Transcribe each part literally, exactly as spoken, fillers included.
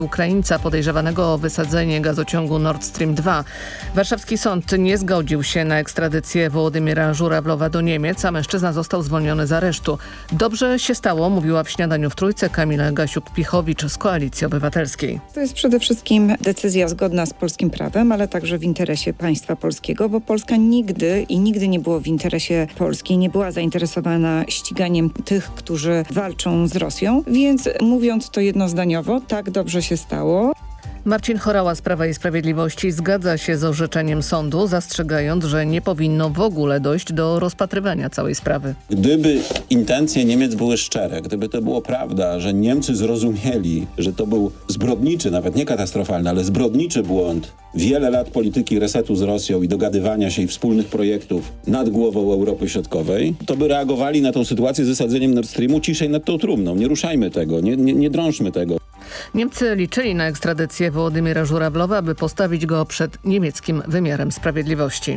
Ukraińca podejrzewanego o wysadzenie gazociągu Nord Stream dwa. Warszawski sąd nie zgodził się na ekstradycję Wołodymyra Żurawlowa do Niemiec, a mężczyzna został zwolniony z aresztu. Dobrze się stało, mówiła w Śniadaniu w Trójce Kamila Gasiuk-Pichowicz z Koalicji Obywatelskiej. To jest przede wszystkim decyzja zgodna z polskim prawem, ale także w interesie państwa polskiego, bo Polska nigdy i nigdy nie było w interesie Polski, nie była zainteresowana ściganiem tych, którzy walczą z Rosją, więc mówiąc to jednozdaniowo, tak dobrze się stało. Marcin Horała z Prawa i Sprawiedliwości zgadza się z orzeczeniem sądu, zastrzegając, że nie powinno w ogóle dojść do rozpatrywania całej sprawy. Gdyby intencje Niemiec były szczere, gdyby to było prawda, że Niemcy zrozumieli, że to był zbrodniczy, nawet nie katastrofalny, ale zbrodniczy błąd, wiele lat polityki resetu z Rosją i dogadywania się i wspólnych projektów nad głową Europy Środkowej, to by reagowali na tą sytuację z wysadzeniem Nord Streamu ciszej nad tą trumną. Nie ruszajmy tego, nie, nie, nie drążmy tego. Niemcy liczyli na ekstradycję Wołodymyra Żurawlowa, aby postawić go przed niemieckim wymiarem sprawiedliwości.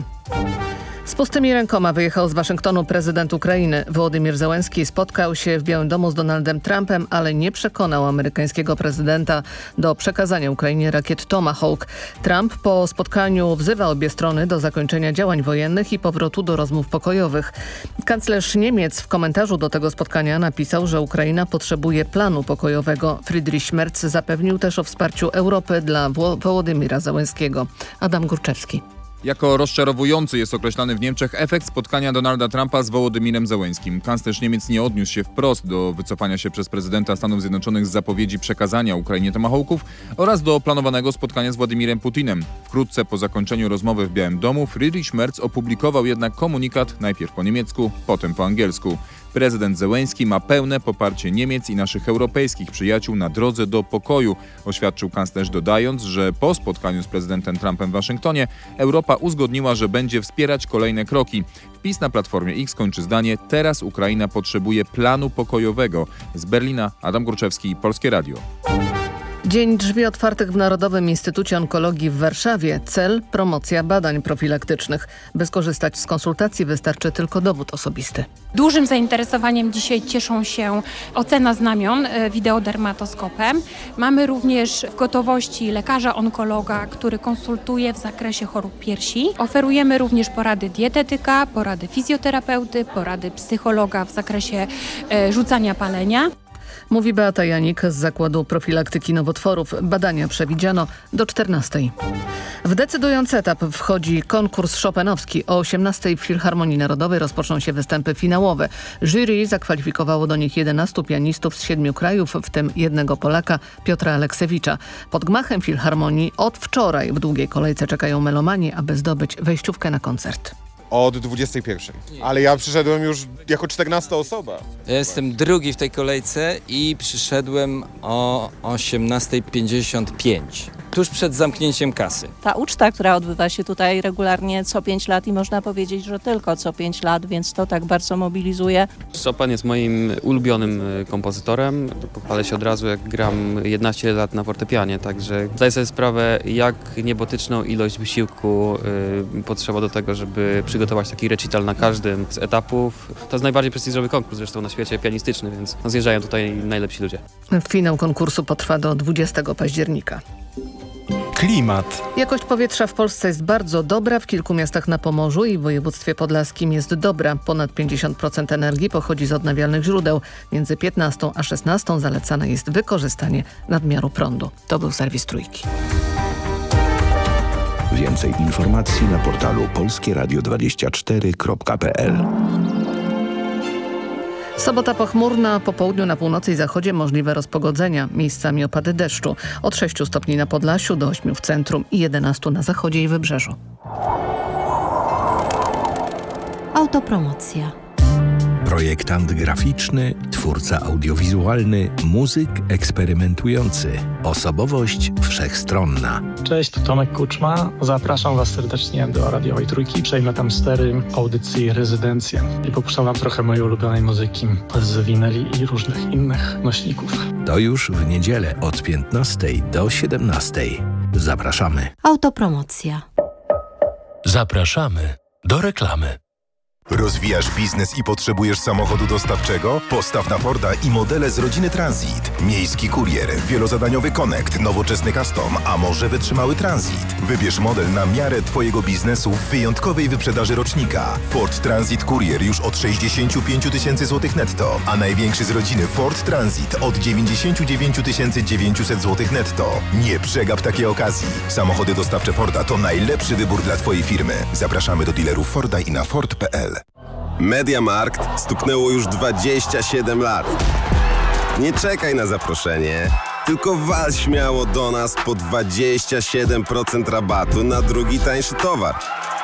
Z pustymi rękoma wyjechał z Waszyngtonu prezydent Ukrainy. Wołodymyr Zełenski spotkał się w Białym Domu z Donaldem Trumpem, ale nie przekonał amerykańskiego prezydenta do przekazania Ukrainie rakiet Tomahawk. Trump po spotkaniu wzywa obie strony do zakończenia działań wojennych i powrotu do rozmów pokojowych. Kanclerz Niemiec w komentarzu do tego spotkania napisał, że Ukraina potrzebuje planu pokojowego. Friedrich Merz zapewnił też o wsparciu Europy dla Wo- Wołodymyra Zełenskiego. Adam Górczewski. Jako rozczarowujący jest określany w Niemczech efekt spotkania Donalda Trumpa z Wołodymyrem Zełenskim. Kanclerz Niemiec nie odniósł się wprost do wycofania się przez prezydenta Stanów Zjednoczonych z zapowiedzi przekazania Ukrainie tomahawków oraz do planowanego spotkania z Władimirem Putinem. Wkrótce po zakończeniu rozmowy w Białym Domu Friedrich Merz opublikował jednak komunikat najpierw po niemiecku, potem po angielsku. Prezydent Zełenski ma pełne poparcie Niemiec i naszych europejskich przyjaciół na drodze do pokoju, oświadczył kanclerz, dodając, że po spotkaniu z prezydentem Trumpem w Waszyngtonie Europa uzgodniła, że będzie wspierać kolejne kroki. Wpis na Platformie X kończy zdanie: teraz Ukraina potrzebuje planu pokojowego. Z Berlina Adam Górczewski, Polskie Radio. Dzień drzwi otwartych w Narodowym Instytucie Onkologii w Warszawie. Cel: promocja badań profilaktycznych. By skorzystać z konsultacji wystarczy tylko dowód osobisty. Dużym zainteresowaniem dzisiaj cieszą się ocena znamion wideodermatoskopem. Mamy również w gotowości lekarza onkologa, który konsultuje w zakresie chorób piersi. Oferujemy również porady dietetyka, porady fizjoterapeuty, porady psychologa w zakresie e, rzucania palenia. Mówi Beata Janik z Zakładu Profilaktyki Nowotworów. Badania przewidziano do czternastej. W decydujący etap wchodzi konkurs chopinowski. O osiemnastej w Filharmonii Narodowej rozpoczną się występy finałowe. Jury zakwalifikowało do nich jedenastu pianistów z siedmiu krajów, w tym jednego Polaka, Piotra Aleksewicza. Pod gmachem Filharmonii od wczoraj w długiej kolejce czekają melomani, aby zdobyć wejściówkę na koncert. Od dwudziestej pierwszej. Ale ja przyszedłem już jako czternasta osoba. Ja jestem drugi w tej kolejce i przyszedłem o osiemnasta pięćdziesiąt pięć. Tuż przed zamknięciem kasy. Ta uczta, która odbywa się tutaj regularnie co pięć lat i można powiedzieć, że tylko co pięć lat, więc to tak bardzo mobilizuje. Chopin jest moim ulubionym kompozytorem. Pochwalę się od razu, jak gram jedenaście lat na fortepianie, także zdaję sobie sprawę, jak niebotyczną ilość wysiłku y, potrzeba do tego, żeby przygotować taki recital na każdym z etapów. To jest najbardziej prestiżowy konkurs zresztą na świecie, pianistyczny, więc no, zjeżdżają tutaj najlepsi ludzie. Finał konkursu potrwa do dwudziestego października. Klimat. Jakość powietrza w Polsce jest bardzo dobra. W kilku miastach na Pomorzu i w województwie podlaskim jest dobra. Ponad pięćdziesiąt procent energii pochodzi z odnawialnych źródeł. Między piętnastą a szesnastą zalecane jest wykorzystanie nadmiaru prądu. To był serwis Trójki. Więcej informacji na portalu polskie radio dwadzieścia cztery kropka p l. Sobota pochmurna, po południu na północy i zachodzie możliwe rozpogodzenia, miejscami opady deszczu. Od sześciu stopni na Podlasiu do ośmiu w centrum i jedenastu na zachodzie i wybrzeżu. Autopromocja. Projektant graficzny, twórca audiowizualny, muzyk eksperymentujący. Osobowość wszechstronna. Cześć, tu Tomek Kuczma. Zapraszam Was serdecznie do radiowej Trójki. Przejmę tam stery audycji Rezydencje i popuszczam Wam trochę mojej ulubionej muzyki z winyli i różnych innych nośników. To już w niedzielę od piętnastej do siedemnastej. Zapraszamy. Autopromocja. Zapraszamy do reklamy. Rozwijasz biznes i potrzebujesz samochodu dostawczego? Postaw na Forda i modele z rodziny Transit. Miejski kurier, wielozadaniowy Connect, nowoczesny Custom, a może wytrzymały Transit. Wybierz model na miarę Twojego biznesu w wyjątkowej wyprzedaży rocznika. Ford Transit Kurier już od sześćdziesiąt pięć tysięcy złotych netto, a największy z rodziny Ford Transit od dziewięćdziesiąt dziewięć tysięcy dziewięćset złotych netto. Nie przegap takiej okazji. Samochody dostawcze Forda to najlepszy wybór dla Twojej firmy. Zapraszamy do dealerów Forda i na ford kropka p l. MediaMarkt stuknęło już dwadzieścia siedem lat. Nie czekaj na zaproszenie, tylko wal śmiało do nas po dwadzieścia siedem procent rabatu na drugi tańszy towar.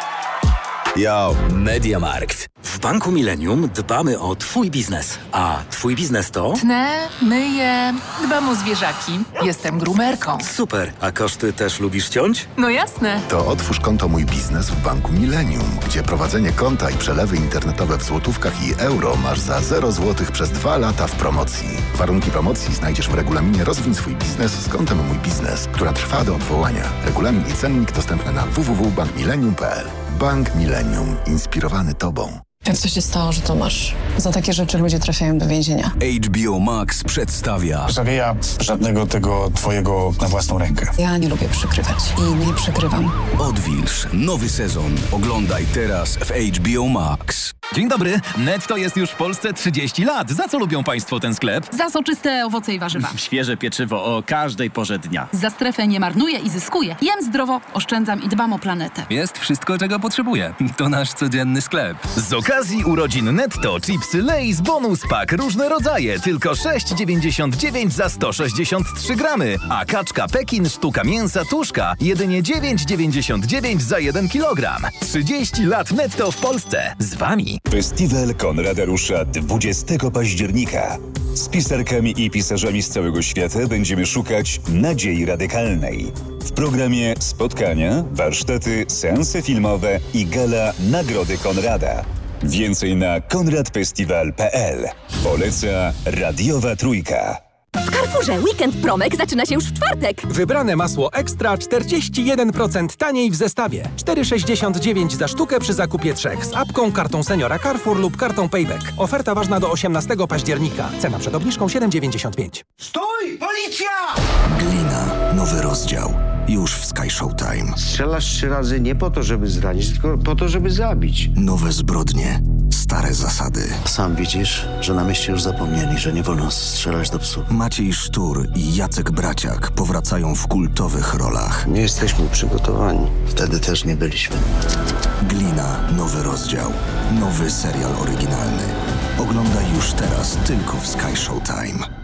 Yo! MediaMarkt. W Banku Millennium dbamy o Twój biznes. A Twój biznes to? Tnę, myję, dbam o zwierzaki. Jestem grumerką. Super. A koszty też lubisz ciąć? No jasne. To otwórz konto Mój Biznes w Banku Millennium, gdzie prowadzenie konta i przelewy internetowe w złotówkach i euro masz za zero złotych przez dwa lata w promocji. Warunki promocji znajdziesz w regulaminie Rozwin swój biznes z kontem Mój Biznes, która trwa do odwołania. Regulamin i cennik dostępny na w w w kropka bank millennium kropka p l. Bank Millennium. Inspirowany Tobą. Jak to się stało, że to masz? Za takie rzeczy ludzie trafiają do więzienia. H B O Max przedstawia... Zawija żadnego tego twojego na własną rękę. Ja nie lubię przykrywać i nie przykrywam. Odwilż. Nowy sezon. Oglądaj teraz w H B O Max. Dzień dobry. Netto jest już w Polsce trzydzieści lat. Za co lubią Państwo ten sklep? Za soczyste owoce i warzywa. Świeże pieczywo o każdej porze dnia. Za strefę nie marnuję i zyskuję. Jem zdrowo, oszczędzam i dbam o planetę. Jest wszystko, czego potrzebuję. To nasz codzienny sklep. Z okazji urodzin Netto chipsy Lay's Bonus Pack różne rodzaje. Tylko sześć dziewięćdziesiąt dziewięć za sto sześćdziesiąt trzy gramy. A kaczka Pekin sztuka mięsa tuszka jedynie dziewięć dziewięćdziesiąt dziewięć za jeden kilogram. trzydzieści lat Netto w Polsce. Z Wami. Festiwal Konrada rusza dwudziestego października. Z pisarkami i pisarzami z całego świata będziemy szukać nadziei radykalnej. W programie spotkania, warsztaty, seanse filmowe i gala Nagrody Konrada. Więcej na konradfestiwal kropka p l. Poleca Radiowa Trójka. W Carrefourze Weekend Promek zaczyna się już w czwartek. Wybrane masło Ekstra czterdzieści jeden procent taniej w zestawie. cztery sześćdziesiąt dziewięć za sztukę przy zakupie trzech z apką, kartą seniora Carrefour lub kartą Payback. Oferta ważna do osiemnastego października. Cena przed obniżką siedem dziewięćdziesiąt pięć. Stój! Policja! Glina. Nowy rozdział. Już w Sky Showtime. Strzelasz trzy razy nie po to, żeby zranić, tylko po to, żeby zabić. Nowe zbrodnie. Stare zasady. Sam widzisz, że na mieście już zapomnieli, że nie wolno strzelać do psów. Maciej Sztur i Jacek Braciak powracają w kultowych rolach. Nie jesteśmy przygotowani. Wtedy też nie byliśmy. Glina. Nowy rozdział. Nowy serial oryginalny. Oglądaj już teraz tylko w Sky Showtime.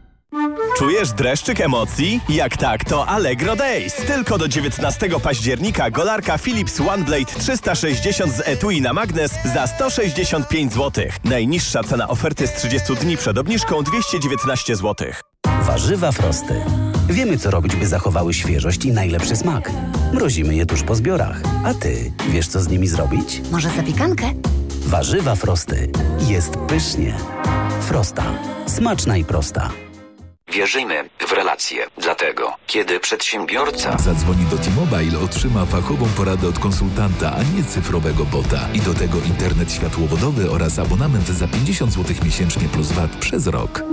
Czujesz dreszczyk emocji? Jak tak, to Allegro Days. Tylko do dziewiętnastego października golarka Philips OneBlade trzysta sześćdziesiąt z etui na magnes za sto sześćdziesiąt pięć złotych. Najniższa cena oferty z trzydziestu dni przed obniżką dwieście dziewiętnaście złotych. Warzywa Frosty. Wiemy, co robić, by zachowały świeżość i najlepszy smak. Mrozimy je tuż po zbiorach. A ty wiesz, co z nimi zrobić? Może zapiekankę? Warzywa Frosty. Jest pysznie. Frosta. Smaczna i prosta. Wierzymy w relacje. Dlatego, kiedy przedsiębiorca zadzwoni do T-Mobile, otrzyma fachową poradę od konsultanta, a nie cyfrowego bota. I do tego internet światłowodowy oraz abonament za pięćdziesiąt złotych miesięcznie plus V A T przez rok.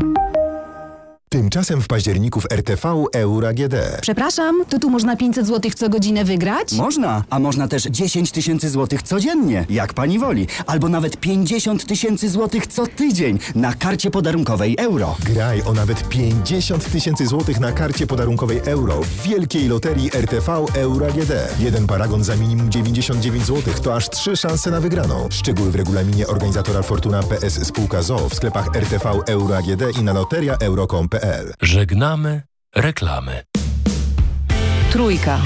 Tymczasem w październiku w R T V Euro A G D. Przepraszam, to tu można pięćset złotych co godzinę wygrać? Można, a można też dziesięć tysięcy złotych codziennie, jak pani woli. Albo nawet pięćdziesiąt tysięcy złotych co tydzień na karcie podarunkowej Euro. Graj o nawet pięćdziesiąt tysięcy złotych na karcie podarunkowej Euro w wielkiej loterii R T V Euro A G D. Jeden paragon za minimum dziewięćdziesiąt dziewięć złotych to aż trzy szanse na wygraną. Szczegóły w regulaminie organizatora Fortuna P S Spółka Z O O w sklepach R T V Euro A G D i na loteria euro kropka com kropka p l. Żegnamy reklamy. Trójka.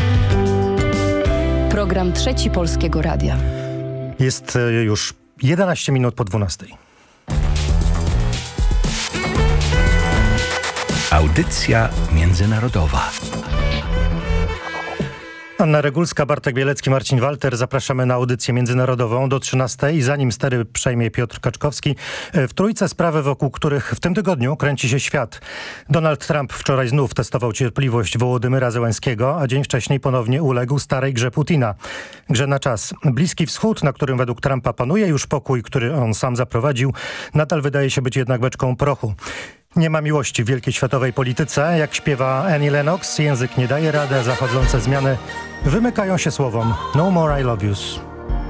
Program Trzeci Polskiego Radia. Jest już jedenaście minut po dwunastej. Audycja międzynarodowa. Anna Regulska, Bartek Bielecki, Marcin Walter. Zapraszamy na audycję międzynarodową do trzynastej i zanim stery przejmie Piotr Kaczkowski, w trójce sprawy, wokół których w tym tygodniu kręci się świat. Donald Trump wczoraj znów testował cierpliwość Wołodymyra Zełenskiego, a dzień wcześniej ponownie uległ starej grze Putina. Grze na czas. Bliski Wschód, na którym według Trumpa panuje już pokój, który on sam zaprowadził, nadal wydaje się być jednak beczką prochu. Nie ma miłości w wielkiej światowej polityce. Jak śpiewa Annie Lennox, język nie daje rady, a zachodzące zmiany wymykają się słowom No more I love yous.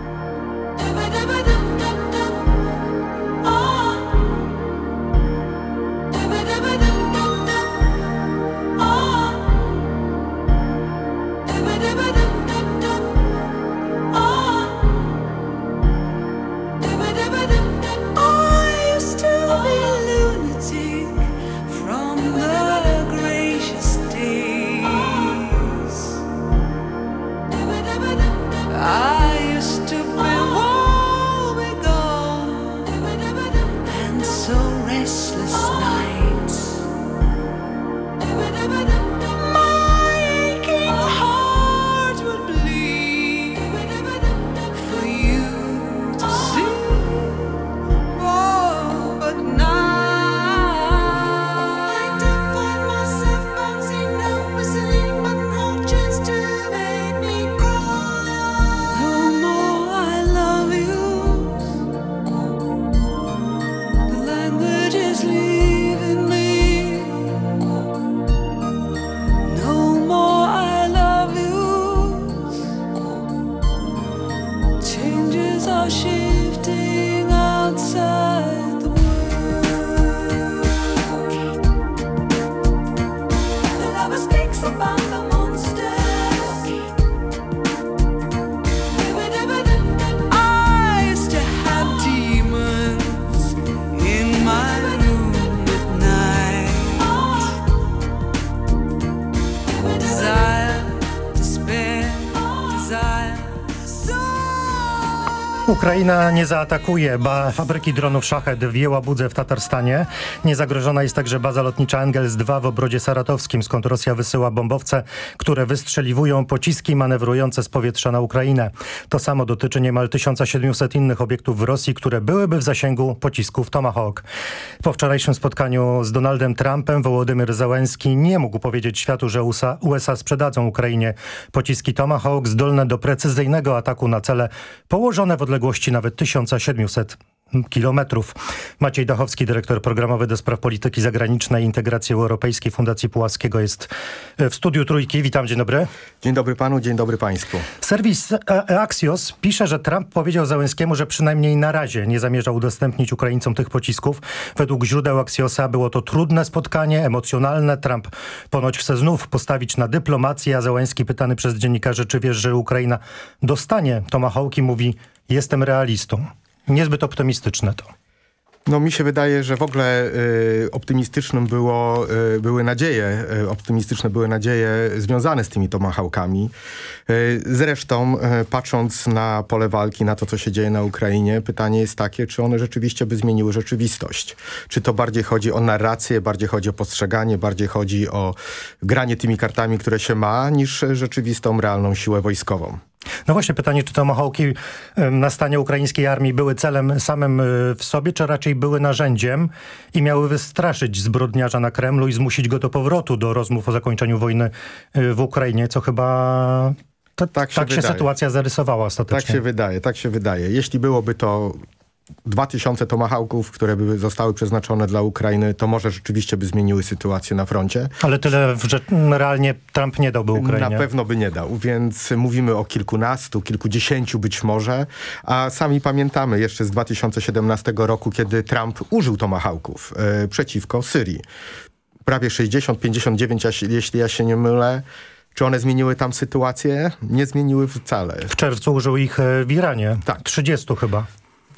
Ukraina nie zaatakuje, ba fabryki dronów Szached w Jełabudze w Tatarstanie. Niezagrożona jest także baza lotnicza Engels dwa w Obrodzie Saratowskim, skąd Rosja wysyła bombowce, które wystrzeliwują pociski manewrujące z powietrza na Ukrainę. To samo dotyczy niemal tysiąc siedemset innych obiektów w Rosji, które byłyby w zasięgu pocisków Tomahawk. Po wczorajszym spotkaniu z Donaldem Trumpem Wołodymyr Zełenski nie mógł powiedzieć światu, że U S A sprzedadzą Ukrainie pociski Tomahawk zdolne do precyzyjnego ataku na cele położone w odległości nawet tysiąc siedemset kilometrów. Maciej Dachowski, dyrektor programowy do spraw polityki zagranicznej i integracji europejskiej Fundacji Puławskiego, jest w studiu Trójki. Witam, dzień dobry. Dzień dobry panu, dzień dobry państwu. Serwis Axios pisze, że Trump powiedział Zełenskiemu, że przynajmniej na razie nie zamierza udostępnić Ukraińcom tych pocisków. Według źródeł Axiosa było to trudne spotkanie, emocjonalne. Trump ponoć chce znów postawić na dyplomację, a Zełenski, pytany przez dziennikarzy, czy wiesz, że Ukraina dostanie Tomahawki, mówi: jestem realistą. Niezbyt optymistyczne to. No mi się wydaje, że w ogóle y, optymistycznym było, y, były nadzieje, y, optymistyczne były nadzieje związane z tymi tomahawkami. Y, zresztą y, patrząc na pole walki, na to, co się dzieje na Ukrainie, pytanie jest takie, czy one rzeczywiście by zmieniły rzeczywistość. Czy to bardziej chodzi o narrację, bardziej chodzi o postrzeganie, bardziej chodzi o granie tymi kartami, które się ma, niż rzeczywistą, realną siłę wojskową. No właśnie pytanie, czy Tomahawki na stanie ukraińskiej armii były celem samym w sobie, czy raczej były narzędziem i miały wystraszyć zbrodniarza na Kremlu i zmusić go do powrotu do rozmów o zakończeniu wojny w Ukrainie, co chyba to, tak się, tak się sytuacja zarysowała ostatecznie. Tak się wydaje, tak się wydaje. Jeśli byłoby to dwa tysiące tomahawków, które by zostały przeznaczone dla Ukrainy, to może rzeczywiście by zmieniły sytuację na froncie. Ale tyle, że realnie Trump nie dałby Ukrainie. Na pewno by nie dał, więc mówimy o kilkunastu, kilkudziesięciu być może, a sami pamiętamy jeszcze z dwa tysiące siedemnastego roku, kiedy Trump użył tomahawków e, przeciwko Syrii. Prawie sześćdziesiąt, pięćdziesiąt dziewięć, jeśli ja się nie mylę. Czy one zmieniły tam sytuację? Nie zmieniły wcale. W czerwcu użył ich w Iranie. Tak. trzydziestu chyba.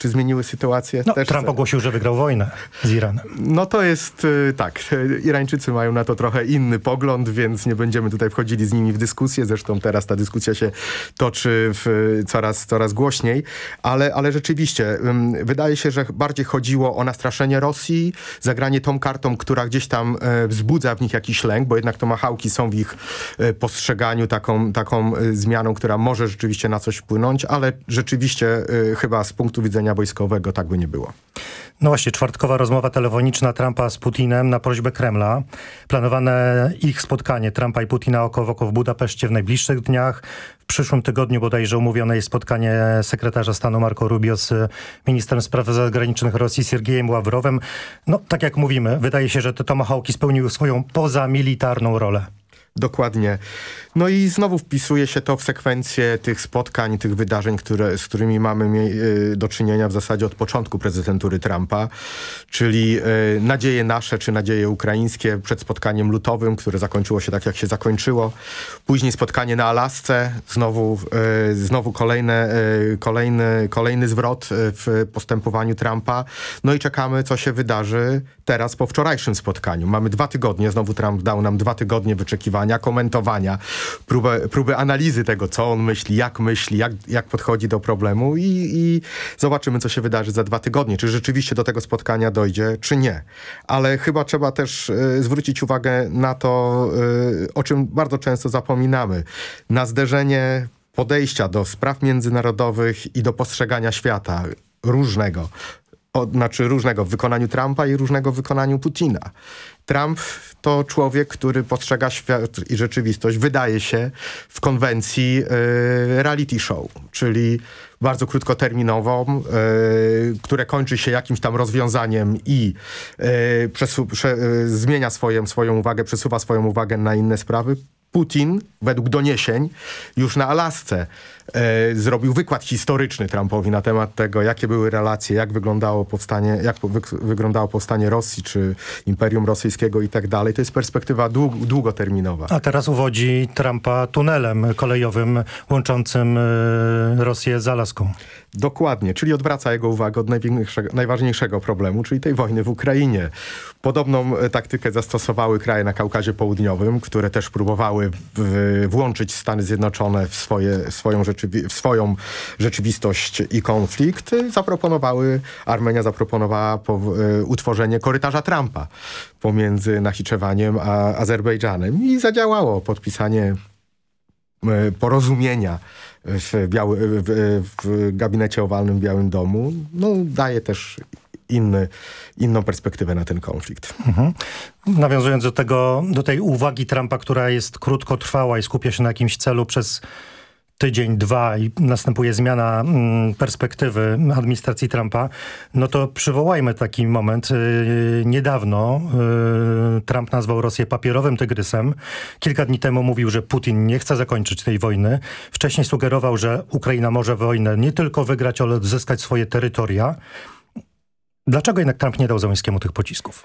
czy zmieniły sytuację? No, Też Trump chcę. ogłosił, że wygrał wojnę z Iranem. No to jest y, tak, Irańczycy mają na to trochę inny pogląd, więc nie będziemy tutaj wchodzili z nimi w dyskusję. Zresztą teraz ta dyskusja się toczy w, coraz, coraz głośniej, ale, ale rzeczywiście y, wydaje się, że bardziej chodziło o nastraszenie Rosji, zagranie tą kartą, która gdzieś tam y, wzbudza w nich jakiś lęk, bo jednak tomahawki są w ich y, postrzeganiu taką, taką y, zmianą, która może rzeczywiście na coś wpłynąć, ale rzeczywiście y, chyba z punktu widzenia wojskowego tak by nie było. No właśnie, czwartkowa rozmowa telefoniczna Trumpa z Putinem na prośbę Kremla. Planowane ich spotkanie Trumpa i Putina oko w oko w Budapeszcie w najbliższych dniach. W przyszłym tygodniu bodajże umówione jest spotkanie sekretarza stanu Marco Rubio z ministrem spraw zagranicznych Rosji Siergiejem Ławrowem. No tak jak mówimy, wydaje się, że te tomahawki spełniły swoją pozamilitarną rolę. Dokładnie. No i znowu wpisuje się to w sekwencję tych spotkań, tych wydarzeń, które, z którymi mamy mie- do czynienia w zasadzie od początku prezydentury Trumpa, czyli y, nadzieje nasze czy nadzieje ukraińskie przed spotkaniem lutowym, które zakończyło się tak, jak się zakończyło. Później spotkanie na Alasce, znowu, y, znowu kolejne, y, kolejny, kolejny zwrot w postępowaniu Trumpa. No i czekamy, co się wydarzy teraz po wczorajszym spotkaniu. Mamy dwa tygodnie, znowu Trump dał nam dwa tygodnie wyczekiwania, komentowania, próbę, próbę analizy tego, co on myśli, jak myśli, jak, jak podchodzi do problemu i, i zobaczymy, co się wydarzy za dwa tygodnie. Czy rzeczywiście do tego spotkania dojdzie, czy nie. Ale chyba trzeba też y, zwrócić uwagę na to, y, o czym bardzo często zapominamy. Na zderzenie podejścia do spraw międzynarodowych i do postrzegania świata różnego. O, znaczy różnego w wykonaniu Trumpa i różnego w wykonaniu Putina. Trump to człowiek, który postrzega świat i rzeczywistość, wydaje się, w konwencji y, reality show, czyli bardzo krótkoterminową, y, które kończy się jakimś tam rozwiązaniem i y, przesu- prze- y, zmienia swoją, swoją uwagę, przesuwa swoją uwagę na inne sprawy. Putin, według doniesień, już na Alasce e, zrobił wykład historyczny Trumpowi na temat tego, jakie były relacje, jak wyglądało powstanie, jak wy, wyglądało powstanie Rosji, czy Imperium Rosyjskiego i tak dalej. To jest perspektywa dług, długoterminowa. A teraz uwodzi Trumpa tunelem kolejowym łączącym y, Rosję z Alaską. Dokładnie, czyli odwraca jego uwagę od największego, najważniejszego problemu, czyli tej wojny w Ukrainie. Podobną e, taktykę zastosowały kraje na Kaukazie Południowym, które też próbowały w, włączyć Stany Zjednoczone w, swoje, swoją, rzeczywi- w swoją rzeczywistość i konflikt. Zaproponowały, Armenia zaproponowała po, e, utworzenie korytarza Trumpa pomiędzy Nachiczewaniem a Azerbejdżanem i zadziałało podpisanie e, porozumienia w, biały, w, w gabinecie owalnym w Białym Domu, no daje też inny, inną perspektywę na ten konflikt. Mhm. Nawiązując do tego, do tej uwagi Trumpa, która jest krótkotrwała i skupia się na jakimś celu przez tydzień, dwa i następuje zmiana mm, perspektywy administracji Trumpa, no to przywołajmy taki moment. Yy, niedawno yy, Trump nazwał Rosję papierowym tygrysem. Kilka dni temu mówił, że Putin nie chce zakończyć tej wojny. Wcześniej sugerował, że Ukraina może wojnę nie tylko wygrać, ale odzyskać swoje terytoria. Dlaczego jednak Trump nie dał Zełenskiemu tych pocisków?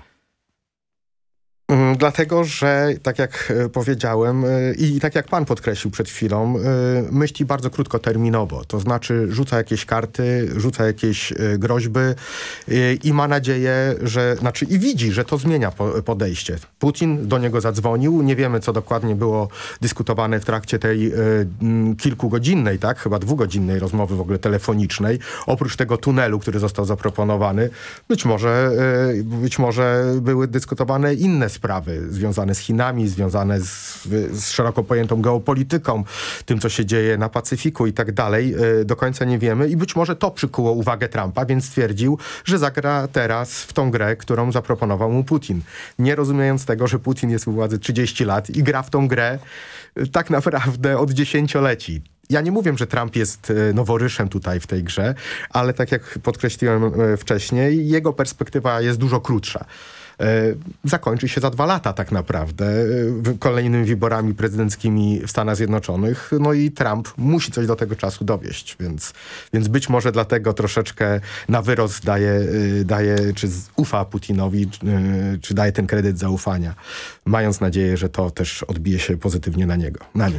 Dlatego, że tak jak powiedziałem i tak jak pan podkreślił przed chwilą, myśli bardzo krótkoterminowo. To znaczy rzuca jakieś karty, rzuca jakieś groźby i ma nadzieję, że, znaczy i widzi, że to zmienia podejście. Putin do niego zadzwonił. Nie wiemy, co dokładnie było dyskutowane w trakcie tej kilkugodzinnej, tak, chyba dwugodzinnej rozmowy w ogóle telefonicznej. Oprócz tego tunelu, który został zaproponowany, być może, być może były dyskutowane inne sprawy związane z Chinami, związane z, z szeroko pojętą geopolityką, tym, co się dzieje na Pacyfiku i tak dalej. Do końca nie wiemy i być może to przykuło uwagę Trumpa, więc stwierdził, że zagra teraz w tą grę, którą zaproponował mu Putin. Nie rozumiejąc tego, że Putin jest u władzy trzydzieści lat i gra w tą grę tak naprawdę od dziesięcioleci. Ja nie mówię, że Trump jest noworyszem tutaj w tej grze, ale tak jak podkreśliłem wcześniej, jego perspektywa jest dużo krótsza. Zakończy się za dwa lata tak naprawdę kolejnymi wyborami prezydenckimi w Stanach Zjednoczonych. No i Trump musi coś do tego czasu dowieść, więc, więc być może dlatego troszeczkę na wyrost daje, daje czy ufa Putinowi, czy daje ten kredyt zaufania, mając nadzieję, że to też odbije się pozytywnie na niego, na nim.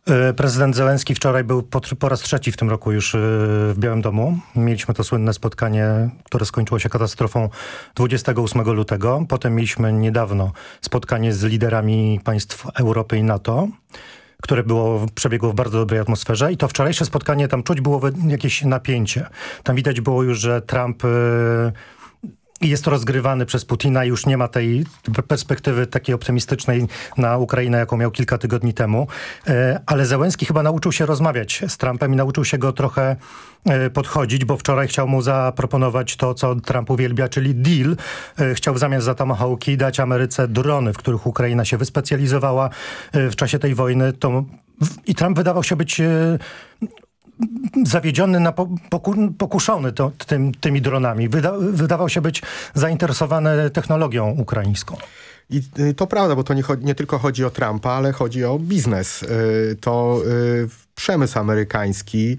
Prezydent Zełenski wczoraj był po, po raz trzeci w tym roku już w Białym Domu. Mieliśmy to słynne spotkanie, które skończyło się katastrofą dwudziestego ósmego lutego. Potem mieliśmy niedawno spotkanie z liderami państw Europy i NATO, które było, przebiegło w bardzo dobrej atmosferze. I to wczorajsze spotkanie, tam czuć było jakieś napięcie. Tam widać było już, że Trump... I jest to rozgrywany przez Putina i już nie ma tej perspektywy takiej optymistycznej na Ukrainę, jaką miał kilka tygodni temu. Ale Zełenski chyba nauczył się rozmawiać z Trumpem i nauczył się go trochę podchodzić, bo wczoraj chciał mu zaproponować to, co Trump uwielbia, czyli deal. Chciał w zamian za tomahawki dać Ameryce drony, w których Ukraina się wyspecjalizowała w czasie tej wojny. To... I Trump wydawał się być... zawiedziony, na poku, pokuszony to, tym, tymi dronami. Wyda, wydawał się być zainteresowany technologią ukraińską. I to prawda, bo to nie, nie tylko chodzi o Trumpa, ale chodzi o biznes. To przemysł amerykański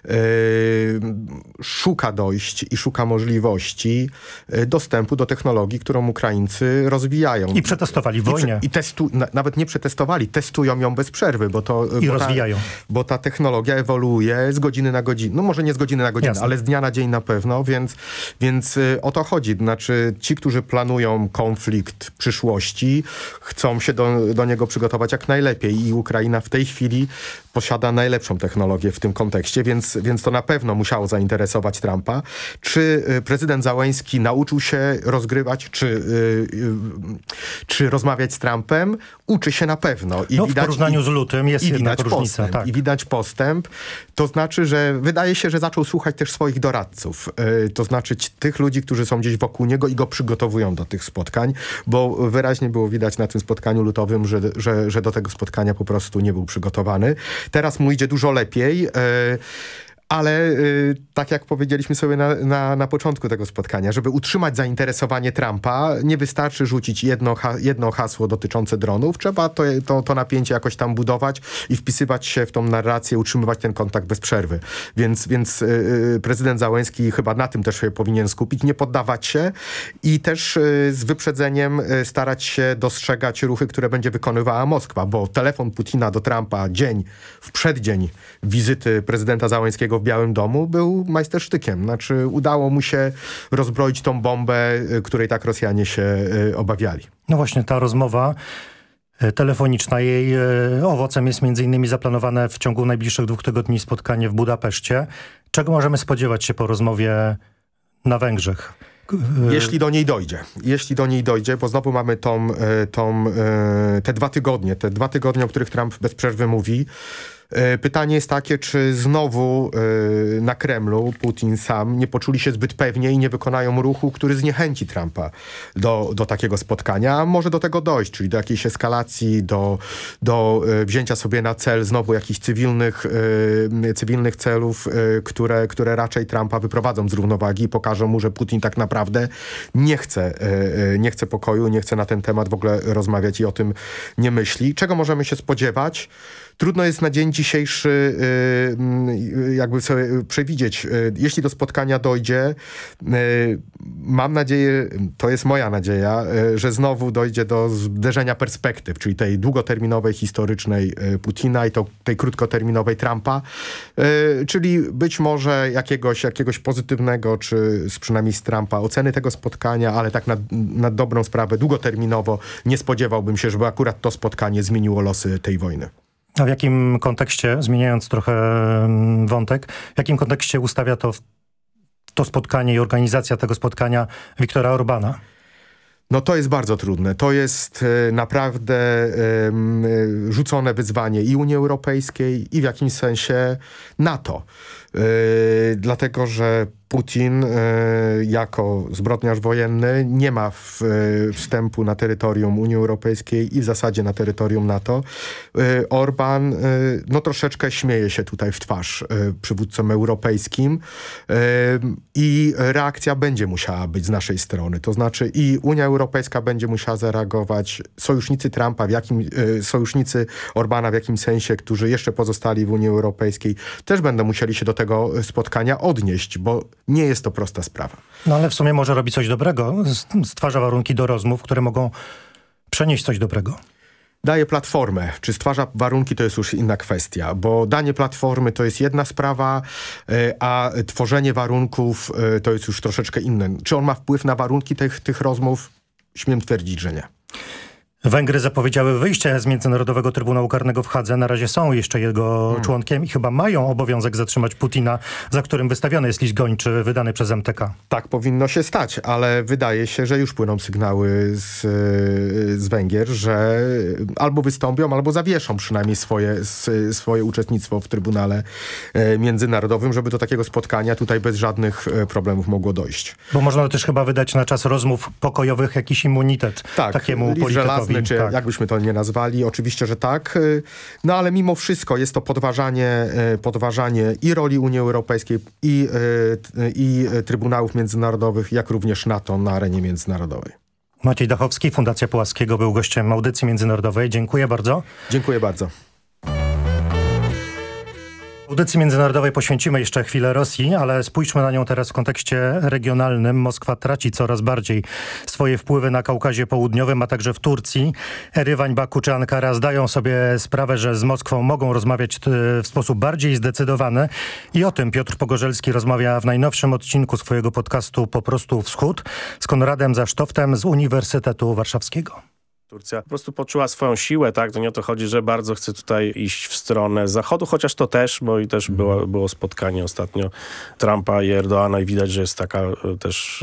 szuka dojść i szuka możliwości dostępu do technologii, którą Ukraińcy rozwijają. I przetestowali w wojnie. I, testu, na, nawet nie przetestowali, testują ją bez przerwy, bo to... I bo rozwijają. Ta, bo ta technologia ewoluuje z godziny na godzinę. No może nie z godziny na godzinę, Jasne. ale z dnia na dzień na pewno, więc, więc o to chodzi. Znaczy ci, którzy planują konflikt przyszłości, chcą się do, do niego przygotować jak najlepiej i Ukraina w tej chwili posiada najlepszą technologię w tym kontekście, więc, więc to na pewno musiało zainteresować Trumpa. Czy prezydent Zełenski nauczył się rozgrywać, czy, yy, czy rozmawiać z Trumpem? Uczy się na pewno. I no, widać, w porównaniu i, z lutym jest jedna różnica. Postęp, tak. I widać postęp. To znaczy, że wydaje się, że zaczął słuchać też swoich doradców. Yy, to znaczy tych ludzi, którzy są gdzieś wokół niego i go przygotowują do tych spotkań, bo wyraźnie było widać na tym spotkaniu lutowym, że, że, że do tego spotkania po prostu nie był przygotowany. Teraz mu idzie dużo lepiej, yy, ale yy, tak jak powiedzieliśmy sobie na, na, na początku tego spotkania, żeby utrzymać zainteresowanie Trumpa, nie wystarczy rzucić jedno, ha, jedno hasło dotyczące dronów. Trzeba to, to, to napięcie jakoś tam budować i wpisywać się w tą narrację, utrzymywać ten kontakt bez przerwy. Więc, więc yy, prezydent Zełenski chyba na tym też się powinien skupić, nie poddawać się i też yy, z wyprzedzeniem yy, starać się dostrzegać ruchy, które będzie wykonywała Moskwa, bo telefon Putina do Trumpa dzień w przeddzień wizyty prezydenta Zełenskiego w Białym Domu był majstersztykiem. Znaczy udało mu się rozbroić tą bombę, której tak Rosjanie się y, obawiali. No właśnie ta rozmowa telefoniczna, jej y, owocem jest między innymi zaplanowane w ciągu najbliższych dwóch tygodni spotkanie w Budapeszcie. Czego możemy spodziewać się po rozmowie na Węgrzech? Jeśli do niej dojdzie. Jeśli do niej dojdzie, bo znowu mamy tą, tą, te dwa tygodnie, te dwa tygodnie, o których Trump bez przerwy mówi. Pytanie jest takie, czy znowu y, na Kremlu Putin sam nie poczuli się zbyt pewnie i nie wykonają ruchu, który zniechęci Trumpa do, do takiego spotkania, a może do tego dojść, czyli do jakiejś eskalacji, do, do y, wzięcia sobie na cel znowu jakichś cywilnych, y, cywilnych celów, y, które, które raczej Trumpa wyprowadzą z równowagi i pokażą mu, że Putin tak naprawdę nie chce, y, nie chce pokoju, nie chce na ten temat w ogóle rozmawiać i o tym nie myśli. Czego możemy się spodziewać? Trudno jest na dzień dzisiejszy yy, jakby sobie przewidzieć. Yy, jeśli do spotkania dojdzie, yy, mam nadzieję, to jest moja nadzieja, yy, że znowu dojdzie do zderzenia perspektyw, czyli tej długoterminowej, historycznej yy, Putina i to, tej krótkoterminowej Trumpa, yy, czyli być może jakiegoś, jakiegoś pozytywnego, czy z, przynajmniej z Trumpa oceny tego spotkania, ale tak na, na dobrą sprawę, długoterminowo nie spodziewałbym się, żeby akurat to spotkanie zmieniło losy tej wojny. A w jakim kontekście, zmieniając trochę wątek, w jakim kontekście ustawia to, to spotkanie i organizacja tego spotkania Viktora Orbana? No to jest bardzo trudne. To jest e, naprawdę e, rzucone wyzwanie i Unii Europejskiej, i w jakimś sensie NATO. E, dlatego, że Putin e, jako zbrodniarz wojenny nie ma w, e, wstępu na terytorium Unii Europejskiej i w zasadzie na terytorium NATO. E, Orban e, no troszeczkę śmieje się tutaj w twarz e, przywódcom europejskim e, i reakcja będzie musiała być z naszej strony. To znaczy i Unia Europejska będzie musiała zareagować, sojusznicy Trumpa, w jakim, e, sojusznicy Orbana w jakimś sensie, którzy jeszcze pozostali w Unii Europejskiej, też będą musieli się do tego spotkania odnieść, bo nie jest to prosta sprawa. No ale w sumie może robić coś dobrego. Stwarza warunki do rozmów, które mogą przenieść coś dobrego. daje platformę. Czy stwarza warunki, to jest już inna kwestia, bo danie platformy to jest jedna sprawa, a tworzenie warunków to jest już troszeczkę inne. Czy on ma wpływ na warunki tych, tych rozmów? Śmiem twierdzić, że nie. Węgry zapowiedziały wyjście z Międzynarodowego Trybunału Karnego w Hadze. Na razie są jeszcze jego hmm. członkiem i chyba mają obowiązek zatrzymać Putina, za którym wystawiony jest list gończy wydany przez M T K. Tak powinno się stać, ale wydaje się, że już płyną sygnały z, z Węgier, że albo wystąpią, albo zawieszą przynajmniej swoje, swoje uczestnictwo w Trybunale Międzynarodowym, żeby do takiego spotkania tutaj bez żadnych problemów mogło dojść. Bo można też chyba wydać na czas rozmów pokojowych jakiś immunitet tak, takiemu politykowi. Czy tak. jakbyśmy to nie nazwali, oczywiście, że tak. No ale mimo wszystko jest to podważanie, podważanie i roli Unii Europejskiej, i, i Trybunałów Międzynarodowych, jak również NATO na arenie międzynarodowej. Maciej Dachowski, Fundacja Pułaskiego, był gościem audycji międzynarodowej. Dziękuję bardzo. Dziękuję bardzo. Audycji międzynarodowej poświęcimy jeszcze chwilę Rosji, ale spójrzmy na nią teraz w kontekście regionalnym. Moskwa traci coraz bardziej swoje wpływy na Kaukazie Południowym, a także w Turcji. Erywań, Baku czy Ankara zdają sobie sprawę, że z Moskwą mogą rozmawiać w sposób bardziej zdecydowany. I o tym Piotr Pogorzelski rozmawia w najnowszym odcinku swojego podcastu Po prostu Wschód z Konradem Zasztoftem z Uniwersytetu Warszawskiego. Turcja po prostu poczuła swoją siłę, tak? To nie o to chodzi, że bardzo chce tutaj iść w stronę Zachodu, chociaż to też, bo i też było, było spotkanie ostatnio Trumpa i Erdoana i widać, że jest taka też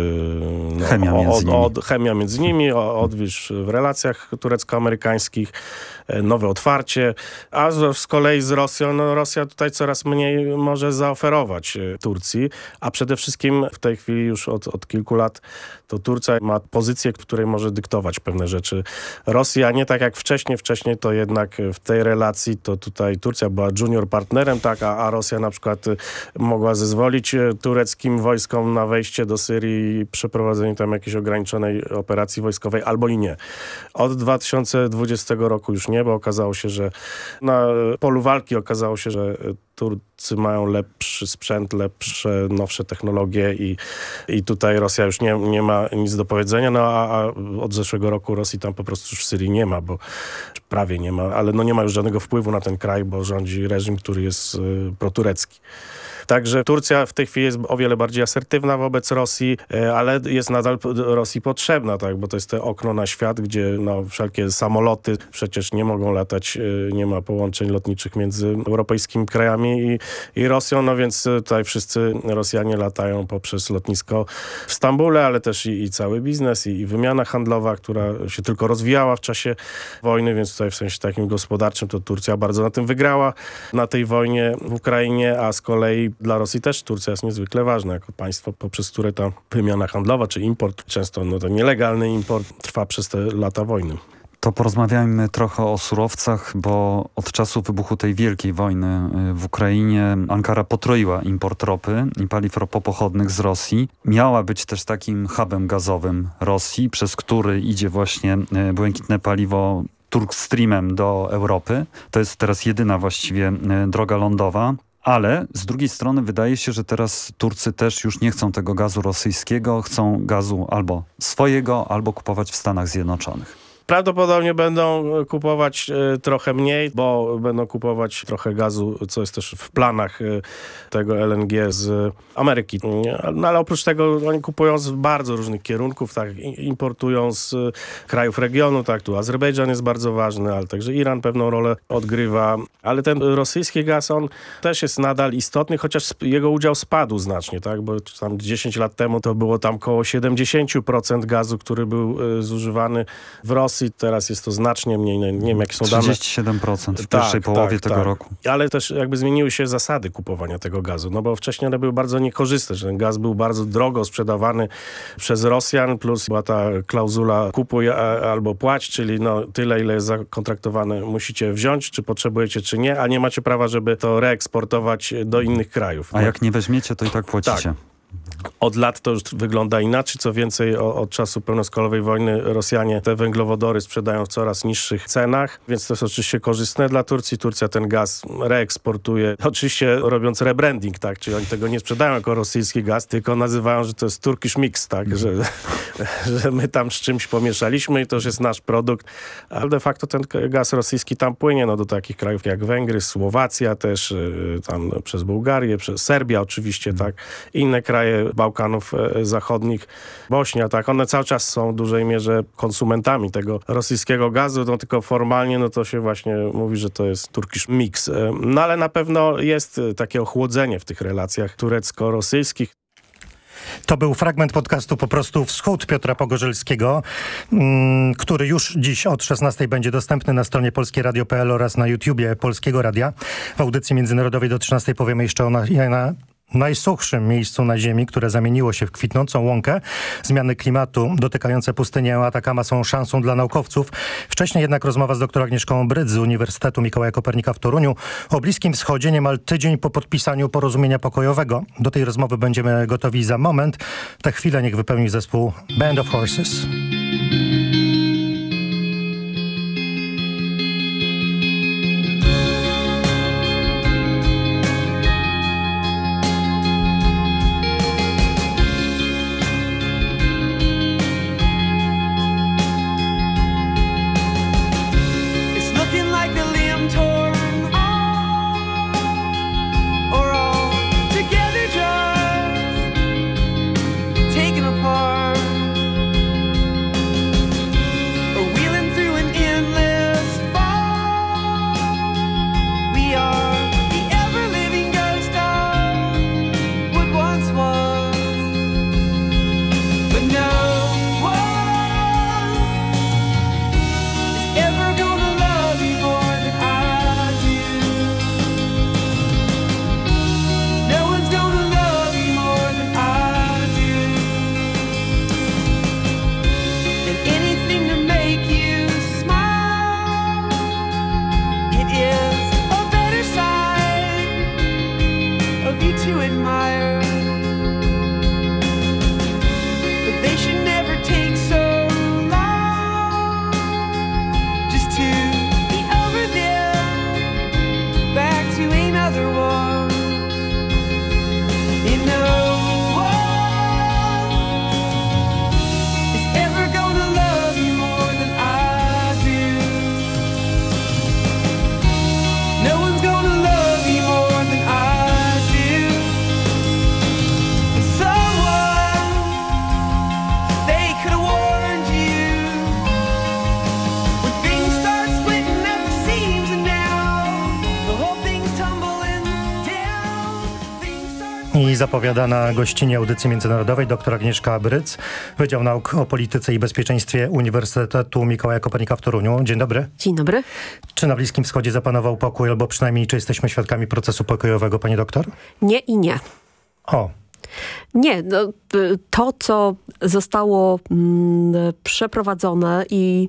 yy, no, chemia, między od, nimi. od, chemia między nimi, odwilż w relacjach turecko-amerykańskich, nowe otwarcie, a z, z kolei z Rosją, no Rosja tutaj coraz mniej może zaoferować Turcji, a przede wszystkim w tej chwili już od, od kilku lat to Turcja ma pozycję, w której może dyktować pewne rzeczy. Rosja nie tak jak wcześniej, wcześniej to jednak w tej relacji to tutaj Turcja była junior partnerem, tak, a, a Rosja na przykład mogła zezwolić tureckim wojskom na wejście do Syrii i przeprowadzenie tam jakiejś ograniczonej operacji wojskowej, albo i nie. Od dwa tysiące dwudziestego roku już nie, bo okazało się, że na polu walki okazało się, że Turcy mają lepszy sprzęt, lepsze, nowsze technologie i, i tutaj Rosja już nie, nie ma nic do powiedzenia, no a, a od zeszłego roku Rosji tam po prostu już w Syrii nie ma, bo prawie nie ma, ale no nie ma już żadnego wpływu na ten kraj, bo rządzi reżim, który jest y, proturecki. Także Turcja w tej chwili jest o wiele bardziej asertywna wobec Rosji, ale jest nadal Rosji potrzebna, tak, bo to jest to okno na świat, gdzie no, wszelkie samoloty przecież nie mogą latać, nie ma połączeń lotniczych między europejskimi krajami i, i Rosją, no więc tutaj wszyscy Rosjanie latają poprzez lotnisko w Stambule, ale też i, i cały biznes, i, i wymiana handlowa, która się tylko rozwijała w czasie wojny, więc tutaj w sensie takim gospodarczym to Turcja bardzo na tym wygrała, na tej wojnie w Ukrainie, a z kolei dla Rosji też Turcja jest niezwykle ważna jako państwo, poprzez które ta wymiana handlowa czy import, często no, to nielegalny import trwa przez te lata wojny. To porozmawiajmy trochę o surowcach, bo od czasu wybuchu tej wielkiej wojny w Ukrainie Ankara potroiła import ropy i paliw ropopochodnych z Rosji. Miała być też takim hubem gazowym Rosji, przez który idzie właśnie błękitne paliwo Turkstreamem do Europy. To jest teraz jedyna właściwie droga lądowa. Ale z drugiej strony wydaje się, że teraz Turcy też już nie chcą tego gazu rosyjskiego, chcą gazu albo swojego, albo kupować w Stanach Zjednoczonych. Prawdopodobnie będą kupować y, trochę mniej, bo będą kupować trochę gazu, co jest też w planach y, tego L N G z Ameryki. No, ale oprócz tego oni kupują z bardzo różnych kierunków, tak, importują z y, krajów regionu, tak, tu Azerbejdżan jest bardzo ważny, ale także Iran pewną rolę odgrywa. Ale ten rosyjski gaz, on też jest nadal istotny, chociaż jego udział spadł znacznie, tak, bo tam dziesięć lat temu to było tam około siedemdziesiąt procent gazu, który był y, zużywany w Rosji. Teraz jest to znacznie mniej, nie wiem jakie są dane. trzydzieści siedem procent w pierwszej tak, połowie tak, tego tak. roku. Ale też jakby zmieniły się zasady kupowania tego gazu, no bo wcześniej one były bardzo niekorzystne, że ten gaz był bardzo drogo sprzedawany przez Rosjan, plus była ta klauzula kupuj albo płać, czyli no tyle, ile jest zakontraktowane musicie wziąć, czy potrzebujecie, czy nie, a nie macie prawa, żeby to reeksportować do innych krajów. A jak nie weźmiecie, to i tak płacicie. Tak. Od lat to już wygląda inaczej. Co więcej, o, od czasu pełnoskalowej wojny Rosjanie te węglowodory sprzedają w coraz niższych cenach, więc to jest oczywiście korzystne dla Turcji. Turcja ten gaz reeksportuje, oczywiście robiąc rebranding, tak? Czyli oni tego nie sprzedają jako rosyjski gaz, tylko nazywają, że to jest Turkish Mix, tak? Mm. Że, że my tam z czymś pomieszaliśmy i to już jest nasz produkt, ale de facto ten gaz rosyjski tam płynie no, do takich krajów jak Węgry, Słowacja też, tam przez Bułgarię, przez Serbia oczywiście, mm. tak? Inne kraje Bałkanów Zachodnich, Bośnia, tak, one cały czas są w dużej mierze konsumentami tego rosyjskiego gazu, no tylko formalnie, no to się właśnie mówi, że to jest Turkish Mix. No ale na pewno jest takie ochłodzenie w tych relacjach turecko-rosyjskich. To był fragment podcastu Po prostu Wschód Piotra Pogorzelskiego, który już dziś od szesnastej będzie dostępny na stronie polskie radio kropka p l oraz na YouTubie Polskiego Radia. W audycji międzynarodowej do trzynastej powiemy jeszcze o na, na najsuchszym miejscu na Ziemi, które zamieniło się w kwitnącą łąkę. Zmiany klimatu dotykające pustynię Atakama są szansą dla naukowców. Wcześniej jednak rozmowa z doktor Agnieszką Bryc z Uniwersytetu Mikołaja Kopernika w Toruniu o Bliskim Wschodzie niemal tydzień po podpisaniu porozumienia pokojowego. Do tej rozmowy będziemy gotowi za moment. Tę chwilę niech wypełni zespół Band of Horses. I zapowiadana gościnie audycji międzynarodowej dr Agnieszka Bryc, Wydział Nauk o Polityce i Bezpieczeństwie Uniwersytetu Mikołaja Kopernika w Toruniu. Dzień dobry. Dzień dobry. Czy na Bliskim Wschodzie zapanował pokój, albo przynajmniej czy jesteśmy świadkami procesu pokojowego, pani doktor? Nie i nie. O. Nie, no, to co zostało mm, przeprowadzone i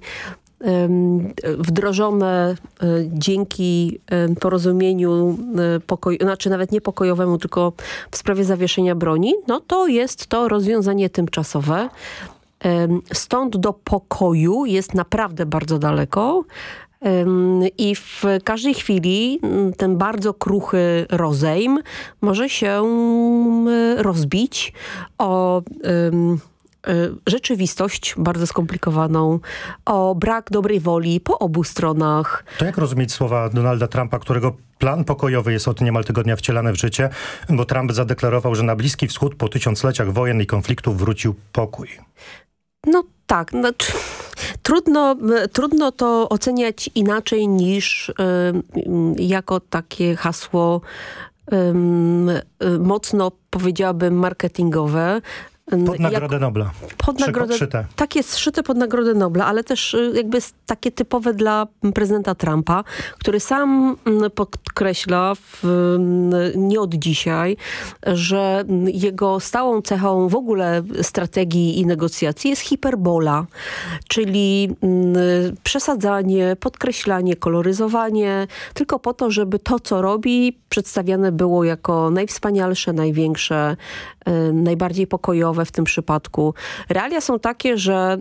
wdrożone dzięki porozumieniu pokoju, znaczy nawet nie pokojowemu, tylko w sprawie zawieszenia broni, no to jest to rozwiązanie tymczasowe. Stąd do pokoju jest naprawdę bardzo daleko. I w każdej chwili ten bardzo kruchy rozejm może się rozbić o rzeczywistość bardzo skomplikowaną, o brak dobrej woli po obu stronach. To jak rozumieć słowa Donalda Trumpa, którego plan pokojowy jest od niemal tygodnia wcielany w życie, bo Trump zadeklarował, że na Bliski Wschód po tysiącleciach wojen i konfliktów wrócił pokój? No tak, znaczy, trudno, trudno to oceniać inaczej niż y, jako takie hasło y, y, mocno, powiedziałabym, marketingowe. Pod Nagrodę jak, Nobla. Pod nagrodę, szyte. Tak jest, szyte pod Nagrodę Nobla, ale też jakby takie typowe dla prezydenta Trumpa, który sam podkreśla w, nie od dzisiaj, że jego stałą cechą w ogóle strategii i negocjacji jest hiperbola, czyli przesadzanie, podkreślanie, koloryzowanie, tylko po to, żeby to, co robi, przedstawiane było jako najwspanialsze, największe, najbardziej pokojowe w tym przypadku. Realia są takie, że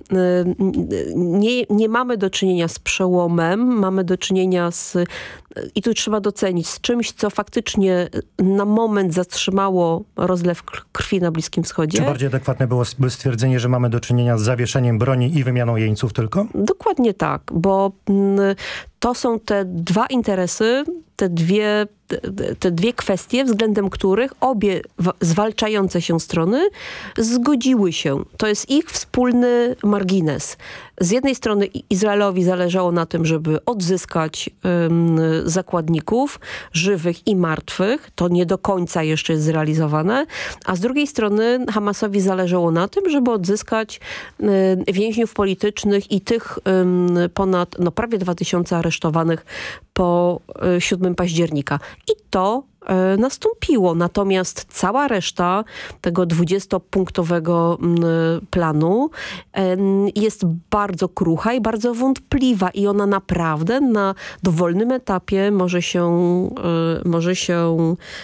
nie, nie mamy do czynienia z przełomem, mamy do czynienia z, i tu trzeba docenić, z czymś, co faktycznie na moment zatrzymało rozlew krwi na Bliskim Wschodzie. Czy bardziej adekwatne było stwierdzenie, że mamy do czynienia z zawieszeniem broni i wymianą jeńców tylko? Dokładnie tak, bo to są te dwa interesy, te dwie, te dwie kwestie, względem których obie zwalczające się strony zgodziły się. To jest ich wspólny margines. Z jednej strony Izraelowi zależało na tym, żeby odzyskać um, zakładników żywych i martwych. To nie do końca jeszcze jest zrealizowane. A z drugiej strony Hamasowi zależało na tym, żeby odzyskać um, więźniów politycznych i tych um, ponad no, prawie dwa tysiące aresztowanych po um, siódmego października. I to y, nastąpiło. Natomiast cała reszta tego dwudziestopunktowego y, planu y, jest bardzo krucha i bardzo wątpliwa i ona naprawdę na dowolnym etapie może się, y, może się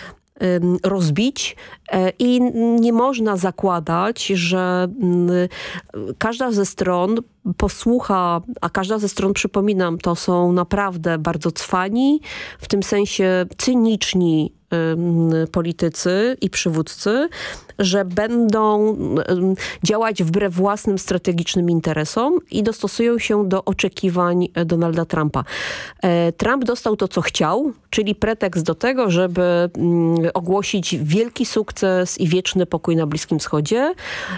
rozbić i nie można zakładać, że każda ze stron posłucha, a każda ze stron, przypominam, to są naprawdę bardzo cwani, w tym sensie cyniczni politycy i przywódcy, że będą działać wbrew własnym strategicznym interesom i dostosują się do oczekiwań Donalda Trumpa. Trump dostał to, co chciał, czyli pretekst do tego, żeby ogłosić wielki sukces i wieczny pokój na Bliskim Wschodzie.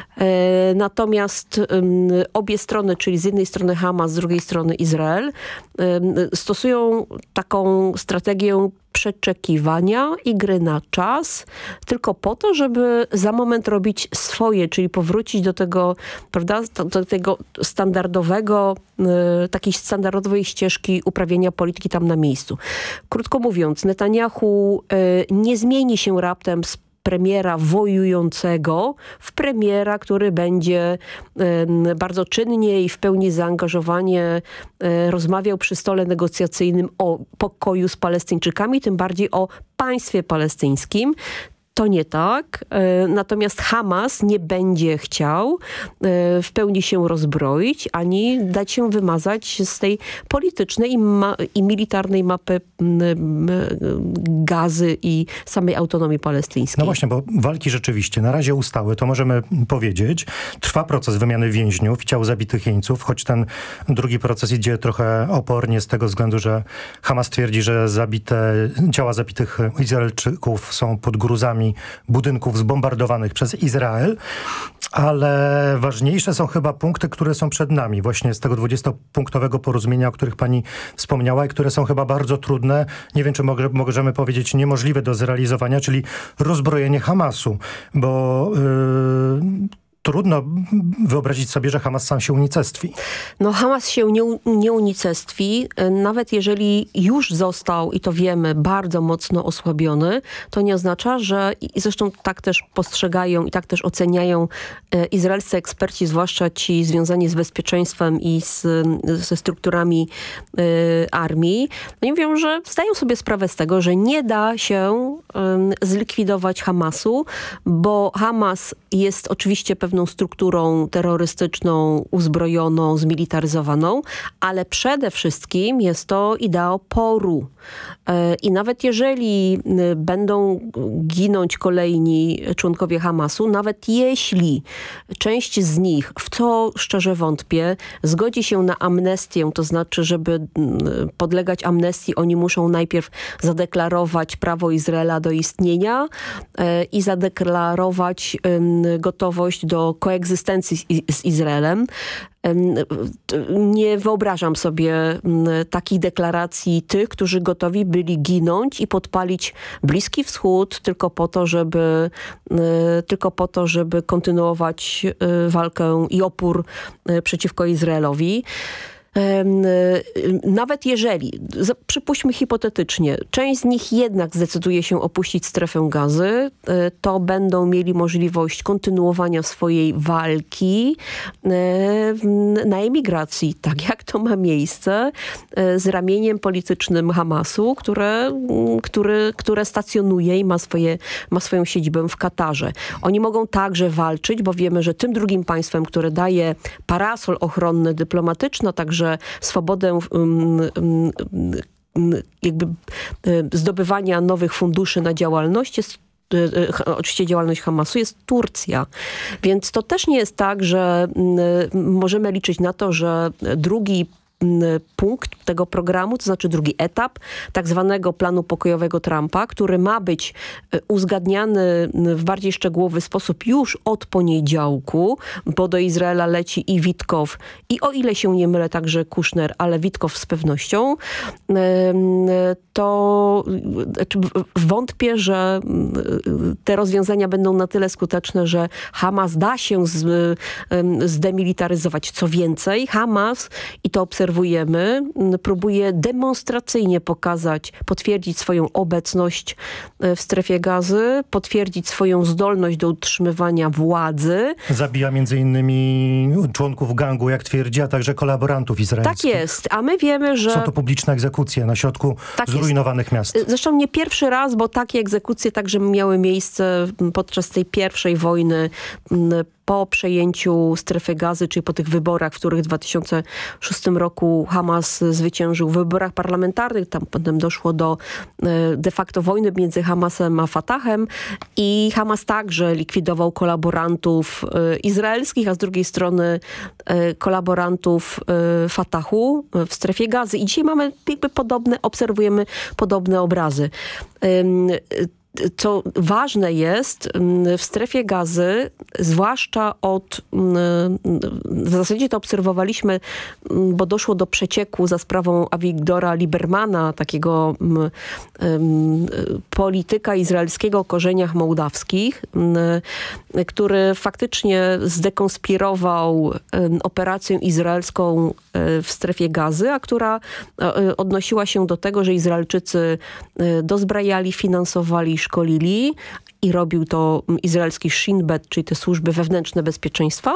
Natomiast obie strony, czyli z jednej strony Hamas, z drugiej strony Izrael, stosują taką strategię przeczekiwania i gry na czas, tylko po to, żeby za moment robić swoje, czyli powrócić do tego, prawda, do tego standardowego, takiej standardowej ścieżki uprawiania polityki tam na miejscu. Krótko mówiąc, Netanyahu nie zmieni się raptem z premiera wojującego w premiera, który będzie y, bardzo czynnie i w pełni zaangażowanie y, rozmawiał przy stole negocjacyjnym o pokoju z Palestyńczykami, tym bardziej o państwie palestyńskim. To nie tak. Natomiast Hamas nie będzie chciał w pełni się rozbroić, ani dać się wymazać z tej politycznej i, ma- i militarnej mapy Gazy i samej autonomii palestyńskiej. No właśnie, bo walki rzeczywiście na razie ustały, to możemy powiedzieć. Trwa proces wymiany więźniów i ciał zabitych jeńców, choć ten drugi proces idzie trochę opornie z tego względu, że Hamas twierdzi, że zabite, ciała zabitych Izraelczyków są pod gruzami budynków zbombardowanych przez Izrael, ale ważniejsze są chyba punkty, które są przed nami, właśnie z tego dwudziestopunktowego porozumienia, o których pani wspomniała i które są chyba bardzo trudne, nie wiem, czy mogę, możemy powiedzieć niemożliwe do zrealizowania, czyli rozbrojenie Hamasu, bo yy, trudno wyobrazić sobie, że Hamas sam się unicestwi. No Hamas się nie, nie unicestwi. Nawet jeżeli już został, i to wiemy, bardzo mocno osłabiony, to nie oznacza, że, i zresztą tak też postrzegają i tak też oceniają e, izraelscy eksperci, zwłaszcza ci związani z bezpieczeństwem i z, ze strukturami e, armii. Oni mówią, że zdają sobie sprawę z tego, że nie da się e, zlikwidować Hamasu, bo Hamas jest oczywiście pewną pewną strukturą terrorystyczną, uzbrojoną, zmilitaryzowaną, ale przede wszystkim jest to idea oporu. I nawet jeżeli będą ginąć kolejni członkowie Hamasu, nawet jeśli część z nich, w co szczerze wątpię, zgodzi się na amnestię, to znaczy, żeby podlegać amnestii, oni muszą najpierw zadeklarować prawo Izraela do istnienia i zadeklarować gotowość do do koegzystencji z, z Izraelem. Nie wyobrażam sobie takich deklaracji tych, którzy gotowi byli ginąć i podpalić Bliski Wschód tylko po to, żeby, tylko po to, żeby kontynuować walkę i opór przeciwko Izraelowi. Nawet jeżeli, przypuśćmy hipotetycznie, część z nich jednak zdecyduje się opuścić strefę Gazy, to będą mieli możliwość kontynuowania swojej walki na emigracji, tak jak to ma miejsce z ramieniem politycznym Hamasu, które, który, które stacjonuje i ma, swoje, ma swoją siedzibę w Katarze. Oni mogą także walczyć, bo wiemy, że tym drugim państwem, które daje parasol ochronny dyplomatyczny, także że swobodę um, um, jakby zdobywania nowych funduszy na działalność jest oczywiście działalność Hamasu jest Turcja. Więc to też nie jest tak, że możemy liczyć na to, że drugi punkt tego programu, to znaczy drugi etap tak zwanego planu pokojowego Trumpa, który ma być uzgadniany w bardziej szczegółowy sposób już od poniedziałku, bo do Izraela leci i Witkow, i o ile się nie mylę także Kushner, ale Witkow z pewnością, to wątpię, że te rozwiązania będą na tyle skuteczne, że Hamas da się z, zdemilitaryzować. Co więcej, Hamas, i to obserwujemy, próbuje demonstracyjnie pokazać, potwierdzić swoją obecność w strefie Gazy, potwierdzić swoją zdolność do utrzymywania władzy. Zabija między innymi członków gangu, jak twierdzi, a także kolaborantów izraelskich. Tak jest, a my wiemy, że... Są to publiczne egzekucje na środku tak zrujnowanych jest. miast. Zresztą nie pierwszy raz, bo takie egzekucje także miały miejsce podczas tej pierwszej wojny po przejęciu strefy Gazy, czyli po tych wyborach, w których w dwa tysiące szóstym roku Hamas zwyciężył w wyborach parlamentarnych. Tam potem doszło do de facto wojny między Hamasem a Fatahem i Hamas także likwidował kolaborantów izraelskich, a z drugiej strony kolaborantów Fatahu w strefie Gazy. I dzisiaj mamy jakby podobne, obserwujemy podobne obrazy. Co ważne jest, w strefie Gazy, zwłaszcza od, w zasadzie to obserwowaliśmy, bo doszło do przecieku za sprawą Avigdora Liebermana, takiego um, polityka izraelskiego o korzeniach mołdawskich, um, który faktycznie zdekonspirował um, operację izraelską w strefie Gazy, a która um, odnosiła się do tego, że Izraelczycy um, dozbrajali, finansowali, szkolili i robił to izraelski Shin Bet, czyli te służby wewnętrzne bezpieczeństwa.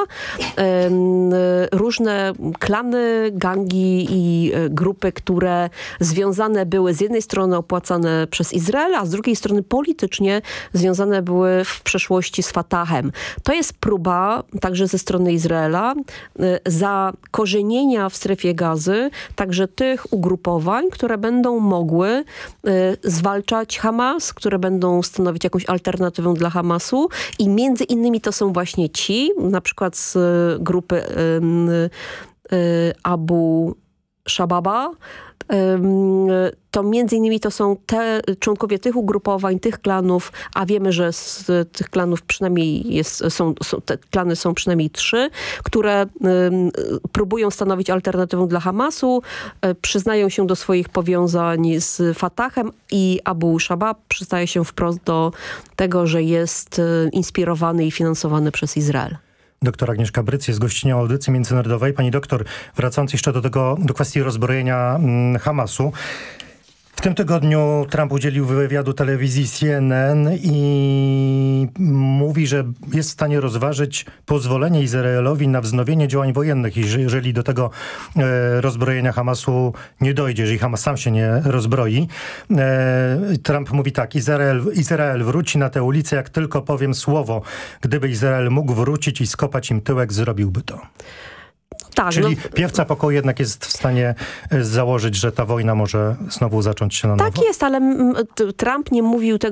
Różne klany, gangi i grupy, które związane były z jednej strony opłacane przez Izrael, a z drugiej strony politycznie związane były w przeszłości z Fatahem. To jest próba także ze strony Izraela zakorzenienia w strefie Gazy także tych ugrupowań, które będą mogły zwalczać Hamas, które będą stanowić jakąś alternatywę dla Hamasu i między innymi to są właśnie ci, na przykład z grupy y, y, Abu Shababa, to między innymi to są te członkowie tych ugrupowań, tych klanów, a wiemy, że z tych klanów przynajmniej jest, są, są te klany są przynajmniej trzy, które y, próbują stanowić alternatywę dla Hamasu, y, przyznają się do swoich powiązań z Fatahem i Abu Shabab przyznaje się wprost do tego, że jest y, inspirowany i finansowany przez Izrael. Doktor Agnieszka Bryc jest gościnią audycji międzynarodowej. Pani doktor, wracając jeszcze do tego, do kwestii rozbrojenia mm, Hamasu. W tym tygodniu Trump udzielił wywiadu telewizji C N N i mówi, że jest w stanie rozważyć pozwolenie Izraelowi na wznowienie działań wojennych, jeżeli do tego e, rozbrojenia Hamasu nie dojdzie, jeżeli Hamas sam się nie rozbroi. E, Trump mówi tak, Izrael, Izrael wróci na tę ulicę, jak tylko powiem słowo. Gdyby Izrael mógł wrócić i skopać im tyłek, zrobiłby to. Tak, Czyli no, piewca pokoju jednak jest w stanie założyć, że ta wojna może znowu zacząć się na nowo? Tak jest, ale Trump nie mówił tego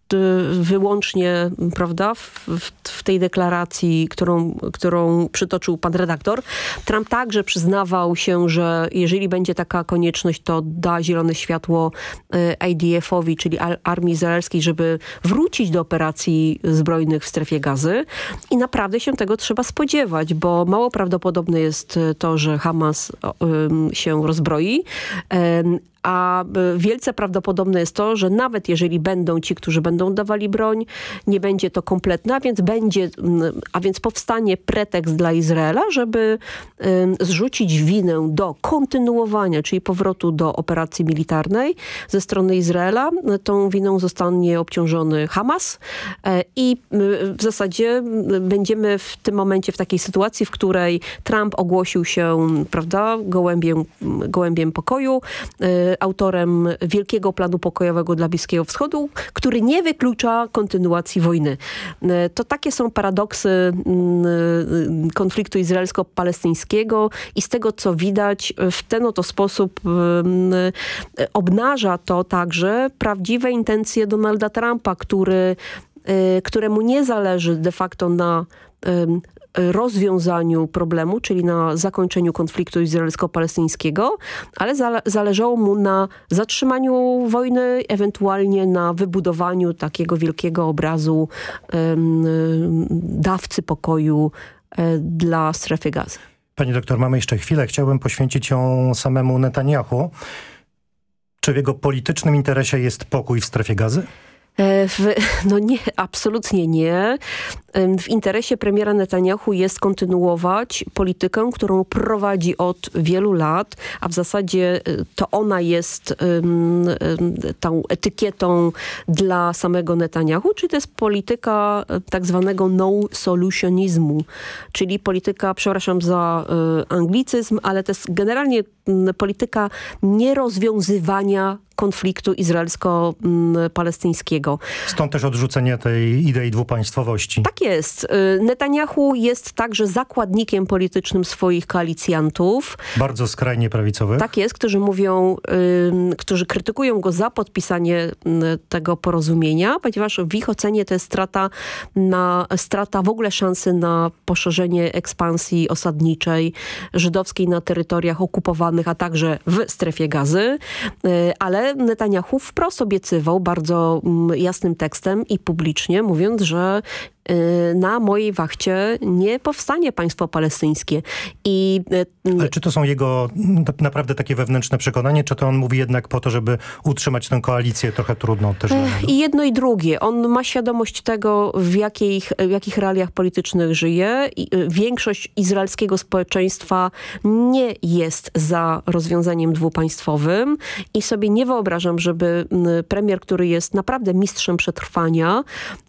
wyłącznie, prawda, w, w tej deklaracji, którą, którą przytoczył pan redaktor. Trump także przyznawał się, że jeżeli będzie taka konieczność, to da zielone światło I D F-owi, czyli Armii Izraelskiej, żeby wrócić do operacji zbrojnych w strefie Gazy. I naprawdę się tego trzeba spodziewać, bo mało prawdopodobne jest to, że Hamas się rozbroi. A wielce prawdopodobne jest to, że nawet jeżeli będą ci, którzy będą dawali broń, nie będzie to kompletne, a więc będzie, a więc powstanie pretekst dla Izraela, żeby zrzucić winę do kontynuowania, czyli powrotu do operacji militarnej ze strony Izraela. Tą winą zostanie obciążony Hamas i w zasadzie będziemy w tym momencie w takiej sytuacji, w której Trump ogłosił się, prawda, gołębiem, gołębiem pokoju, autorem wielkiego planu pokojowego dla Bliskiego Wschodu, który nie wyklucza kontynuacji wojny. To takie są paradoksy konfliktu izraelsko-palestyńskiego i z tego, co widać, w ten oto sposób obnaża to także prawdziwe intencje Donalda Trumpa, który, któremu nie zależy de facto na rozwiązaniu problemu, czyli na zakończeniu konfliktu izraelsko-palestyńskiego, ale zale- zależało mu na zatrzymaniu wojny, ewentualnie na wybudowaniu takiego wielkiego obrazu um, dawcy pokoju um, dla strefy Gazy. Pani doktor, mamy jeszcze chwilę. Chciałbym poświęcić ją samemu Netanyahu. Czy w jego politycznym interesie jest pokój w strefie Gazy? W, no nie, absolutnie nie. W interesie premiera Netanyahu jest kontynuować politykę, którą prowadzi od wielu lat, a w zasadzie to ona jest um, tą etykietą dla samego Netanyahu, czyli to jest polityka tak zwanego no-solutionizmu, czyli polityka, przepraszam za y, anglicyzm, ale to jest generalnie y, polityka nierozwiązywania konfliktu izraelsko-palestyńskiego. Stąd też odrzucenie tej idei dwupaństwowości. Tak jest. Netanyahu jest także zakładnikiem politycznym swoich koalicjantów. Bardzo skrajnie prawicowych. Tak jest, którzy mówią, y, którzy krytykują go za podpisanie y, tego porozumienia, ponieważ w ich ocenie to jest strata, na, strata w ogóle szansy na poszerzenie ekspansji osadniczej żydowskiej na terytoriach okupowanych, a także w strefie Gazy. Y, ale Netanyahu wprost obiecywał bardzo mm, jasnym tekstem i publicznie, mówiąc, że na mojej wachcie nie powstanie państwo palestyńskie. I, Ale czy to są jego naprawdę takie wewnętrzne przekonanie, czy to on mówi jednak po to, żeby utrzymać tę koalicję trochę trudną też? I jedno i drugie. On ma świadomość tego, w jakich, w jakich realiach politycznych żyje. I większość izraelskiego społeczeństwa nie jest za rozwiązaniem dwupaństwowym i sobie nie wyobrażam, żeby premier, który jest naprawdę mistrzem przetrwania,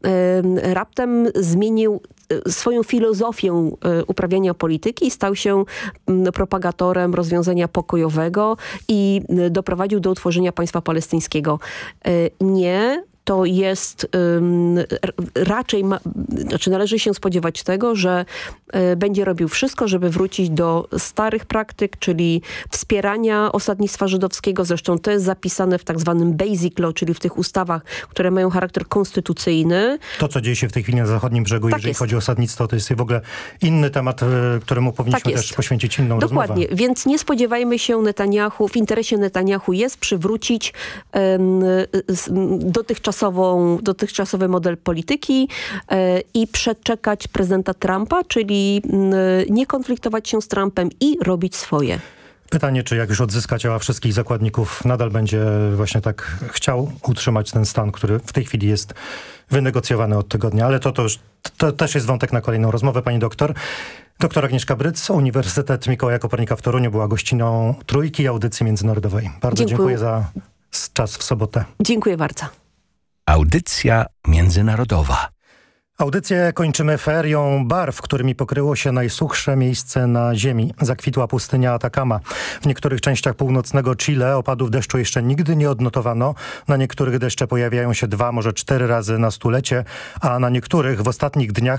raptem zmienił swoją filozofię uprawiania polityki i stał się propagatorem rozwiązania pokojowego i doprowadził do utworzenia państwa palestyńskiego. Nie. To jest um, raczej, ma, znaczy należy się spodziewać tego, że y, będzie robił wszystko, żeby wrócić do starych praktyk, czyli wspierania osadnictwa żydowskiego. Zresztą to jest zapisane w tak zwanym basic law, czyli w tych ustawach, które mają charakter konstytucyjny. To, co dzieje się w tej chwili na zachodnim brzegu, tak jeżeli jest. chodzi o osadnictwo, to jest w ogóle inny temat, któremu powinniśmy tak też poświęcić inną Dokładnie. rozmowę. Dokładnie, więc nie spodziewajmy się Netanyahu, w interesie Netanyahu jest przywrócić um, dotychczas dotychczasowy model polityki e, i przeczekać prezydenta Trumpa, czyli m, nie konfliktować się z Trumpem i robić swoje. Pytanie, czy jak już odzyska ciała wszystkich zakładników, nadal będzie właśnie tak chciał utrzymać ten stan, który w tej chwili jest wynegocjowany od tygodnia, ale to, to już to też jest wątek na kolejną rozmowę, pani doktor. Doktor Agnieszka Bryc, Uniwersytet Mikołaja Kopernika w Toruniu była gościną Trójki Audycji Międzynarodowej. Bardzo dziękuję, dziękuję za czas w sobotę. Dziękuję bardzo. Audycja międzynarodowa. Audycję kończymy ferią barw, którymi pokryło się najsuchsze miejsce na Ziemi. Zakwitła pustynia Atakama. W niektórych częściach północnego Chile opadów deszczu jeszcze nigdy nie odnotowano. Na niektórych deszcze pojawiają się dwa, może cztery razy na stulecie, a na niektórych w ostatnich dniach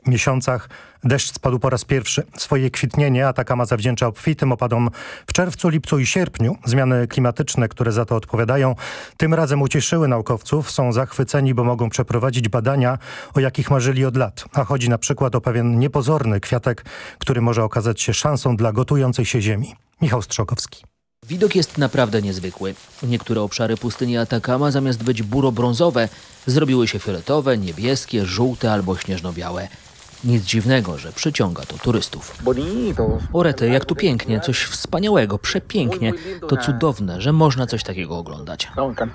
miesiącach deszcz spadł po raz pierwszy. Swoje kwitnienie Atakama zawdzięcza obfitym opadom w czerwcu, lipcu i sierpniu. Zmiany klimatyczne, które za to odpowiadają, tym razem ucieszyły naukowców. Są zachwyceni, bo mogą przeprowadzić badania, o jakich marzyli od lat. A chodzi na przykład o pewien niepozorny kwiatek, który może okazać się szansą dla gotującej się ziemi. Michał Strzokowski. Widok jest naprawdę niezwykły. Niektóre obszary pustyni Atakama zamiast być buro-brązowe zrobiły się fioletowe, niebieskie, żółte albo śnieżno-białe. Nic dziwnego, że przyciąga to turystów. Orety, jak tu pięknie, coś wspaniałego, przepięknie. To cudowne, że można coś takiego oglądać.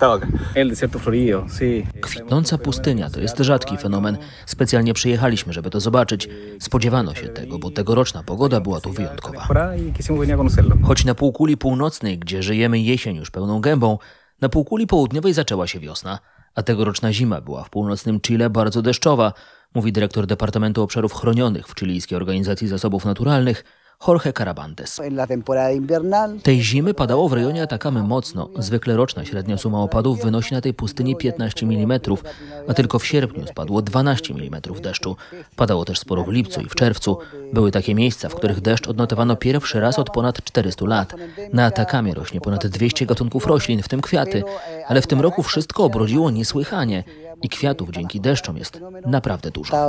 Kwitnąca pustynia to jest rzadki fenomen. Specjalnie przyjechaliśmy, żeby to zobaczyć. Spodziewano się tego, bo tegoroczna pogoda była tu wyjątkowa. Choć na półkuli północnej, gdzie żyjemy jesień już pełną gębą, na półkuli południowej zaczęła się wiosna, a tegoroczna zima była w północnym Chile bardzo deszczowa, mówi dyrektor Departamentu Obszarów Chronionych w chilijskiej Organizacji Zasobów Naturalnych Jorge Carabantes. Tej zimy padało w rejonie Atakamy mocno. Zwykle roczna średnia suma opadów wynosi na tej pustyni piętnaście milimetrów, a tylko w sierpniu spadło dwanaście milimetrów deszczu. Padało też sporo w lipcu i w czerwcu. Były takie miejsca, w których deszcz odnotowano pierwszy raz od ponad czterystu lat. Na Atakamie rośnie ponad dwieście gatunków roślin, w tym kwiaty, ale w tym roku wszystko obrodziło niesłychanie i kwiatów dzięki deszczom jest naprawdę dużo.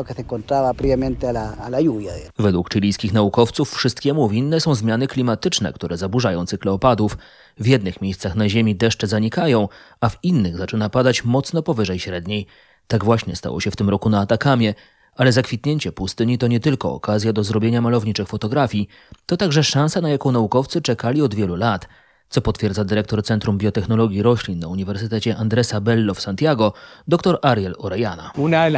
Według chilijskich naukowców wszystkiemu winne są zmiany klimatyczne, które zaburzają cykle opadów. W jednych miejscach na Ziemi deszcze zanikają, a w innych zaczyna padać mocno powyżej średniej. Tak właśnie stało się w tym roku na Atakamie. Ale zakwitnięcie pustyni to nie tylko okazja do zrobienia malowniczych fotografii, to także szansa, na jaką naukowcy czekali od wielu lat, co potwierdza dyrektor Centrum Biotechnologii Roślin na Uniwersytecie Andresa Bello w Santiago, dr Ariel Orellana.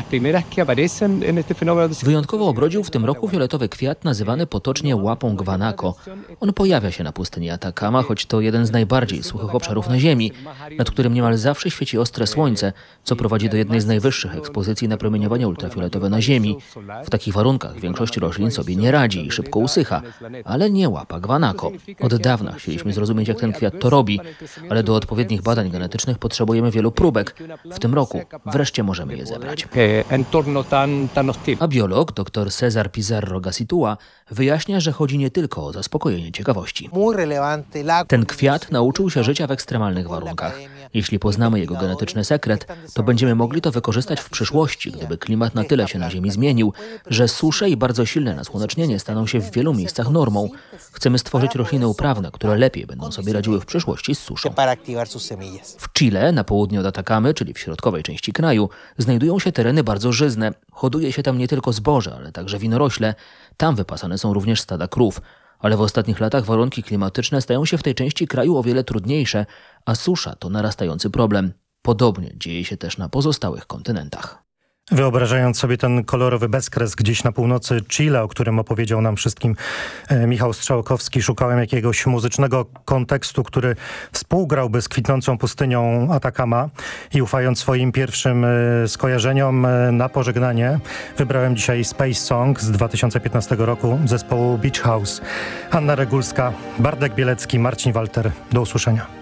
Wyjątkowo obrodził w tym roku fioletowy kwiat nazywany potocznie łapą guanaco. On pojawia się na pustyni Atakama, choć to jeden z najbardziej suchych obszarów na Ziemi, nad którym niemal zawsze świeci ostre słońce, co prowadzi do jednej z najwyższych ekspozycji na promieniowanie ultrafioletowe na Ziemi. W takich warunkach większość roślin sobie nie radzi i szybko usycha, ale nie łapa guanaco. Od dawna chcieliśmy zrozumieć, jak ten kwiat to robi, ale do odpowiednich badań genetycznych potrzebujemy wielu próbek. W tym roku wreszcie możemy je zebrać. A biolog dr Cesar Pizarro Gasitua wyjaśnia, że chodzi nie tylko o zaspokojenie ciekawości. Ten kwiat nauczył się życia w ekstremalnych warunkach. Jeśli poznamy jego genetyczny sekret, to będziemy mogli to wykorzystać w przyszłości, gdyby klimat na tyle się na Ziemi zmienił, że susze i bardzo silne nasłonecznienie staną się w wielu miejscach normą. Chcemy stworzyć rośliny uprawne, które lepiej będą sobie radziły w przyszłości z suszą. W Chile, na południe od Atakamy, czyli w środkowej części kraju, znajdują się tereny bardzo żyzne. Hoduje się tam nie tylko zboże, ale także winorośle. Tam wypasane są również stada krów. Ale w ostatnich latach warunki klimatyczne stają się w tej części kraju o wiele trudniejsze, a susza to narastający problem. Podobnie dzieje się też na pozostałych kontynentach. Wyobrażając sobie ten kolorowy bezkres gdzieś na północy Chile, o którym opowiedział nam wszystkim e, Michał Strzałkowski, szukałem jakiegoś muzycznego kontekstu, który współgrałby z kwitnącą pustynią Atakama i ufając swoim pierwszym e, skojarzeniom e, na pożegnanie, wybrałem dzisiaj Space Song z dwa tysiące piętnastego roku zespołu Beach House. Anna Regulska, Bartek Bielecki, Marcin Walter. Do usłyszenia.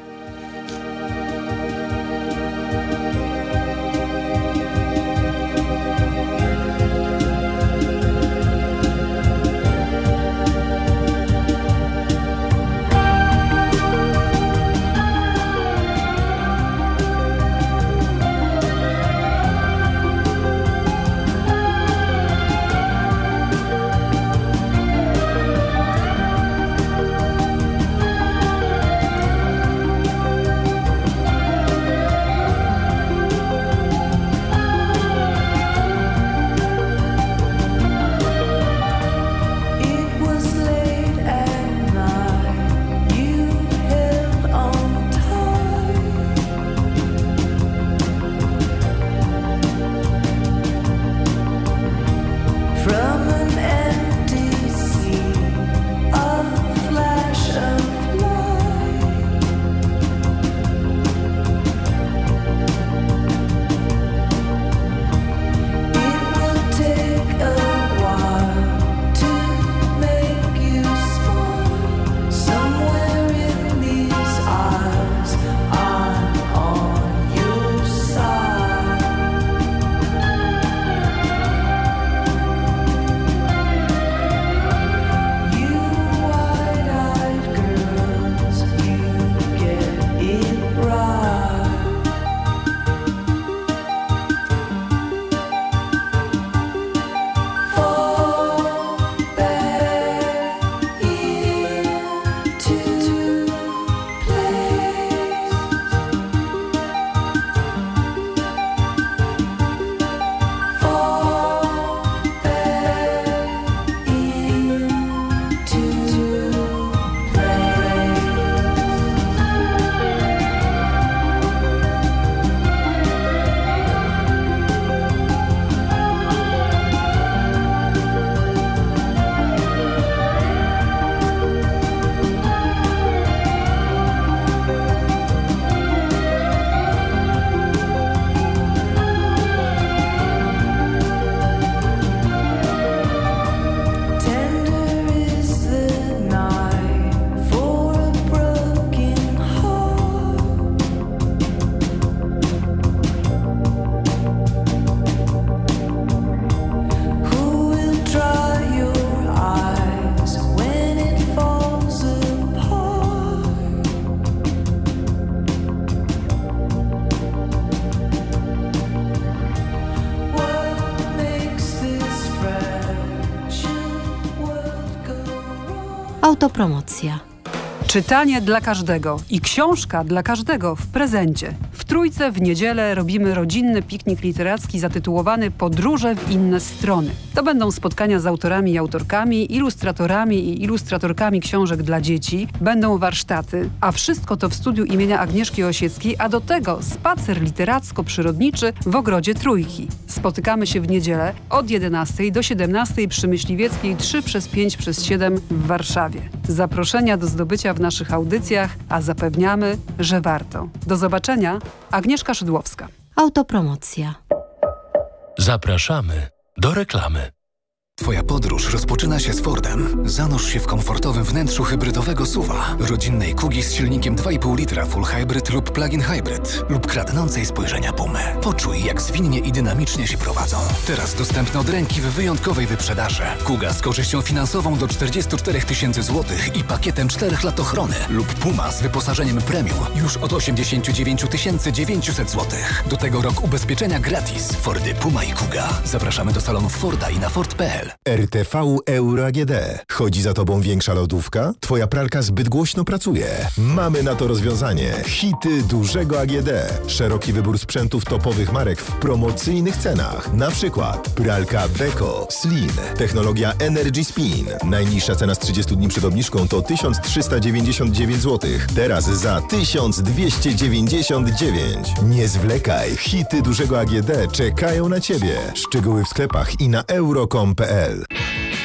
Autopromocja. Czytanie dla każdego i książka dla każdego w prezencie. W Trójce w niedzielę robimy rodzinny piknik literacki zatytułowany Podróże w inne strony. To będą spotkania z autorami i autorkami, ilustratorami i ilustratorkami książek dla dzieci. Będą warsztaty, a wszystko to w studiu imienia Agnieszki Osieckiej, a do tego spacer literacko-przyrodniczy w ogrodzie Trójki. Spotykamy się w niedzielę od jedenastej do siedemnastej przy Myśliwieckiej trzy przez pięć przez siedem w Warszawie. Zaproszenia do zdobycia w naszych audycjach, a zapewniamy, że warto. Do zobaczenia. Agnieszka Szydłowska. Autopromocja. Zapraszamy do reklamy. Twoja podróż rozpoczyna się z Fordem. Zanurz się w komfortowym wnętrzu hybrydowego suwa, rodzinnej Kugi z silnikiem dwa i pół litra full hybrid lub plug-in hybrid lub kradnącej spojrzenia Pumy. Poczuj, jak zwinnie i dynamicznie się prowadzą. Teraz dostępne od ręki w wyjątkowej wyprzedaży. Kuga z korzyścią finansową do czterdzieści cztery tysiące złotych i pakietem czterech lat ochrony lub Puma z wyposażeniem premium już od osiemdziesiąt dziewięć tysięcy dziewięćset złotych. Do tego rok ubezpieczenia gratis. Fordy Puma i Kuga. Zapraszamy do salonów Forda i na Ford kropka p l. R T V Euro A G D. Chodzi za tobą większa lodówka? Twoja pralka zbyt głośno pracuje. Mamy na to rozwiązanie. Hity dużego A G D. Szeroki wybór sprzętów topowych marek w promocyjnych cenach. Na przykład pralka Beko Slim. Technologia Energy Spin. Najniższa cena z trzydziestu dni przed obniżką to tysiąc trzysta dziewięćdziesiąt dziewięć złotych. Teraz za tysiąc dwieście dziewięćdziesiąt dziewięć. Nie zwlekaj. Hity dużego A G D czekają na ciebie. Szczegóły w sklepach i na euro kropka com kropka p l.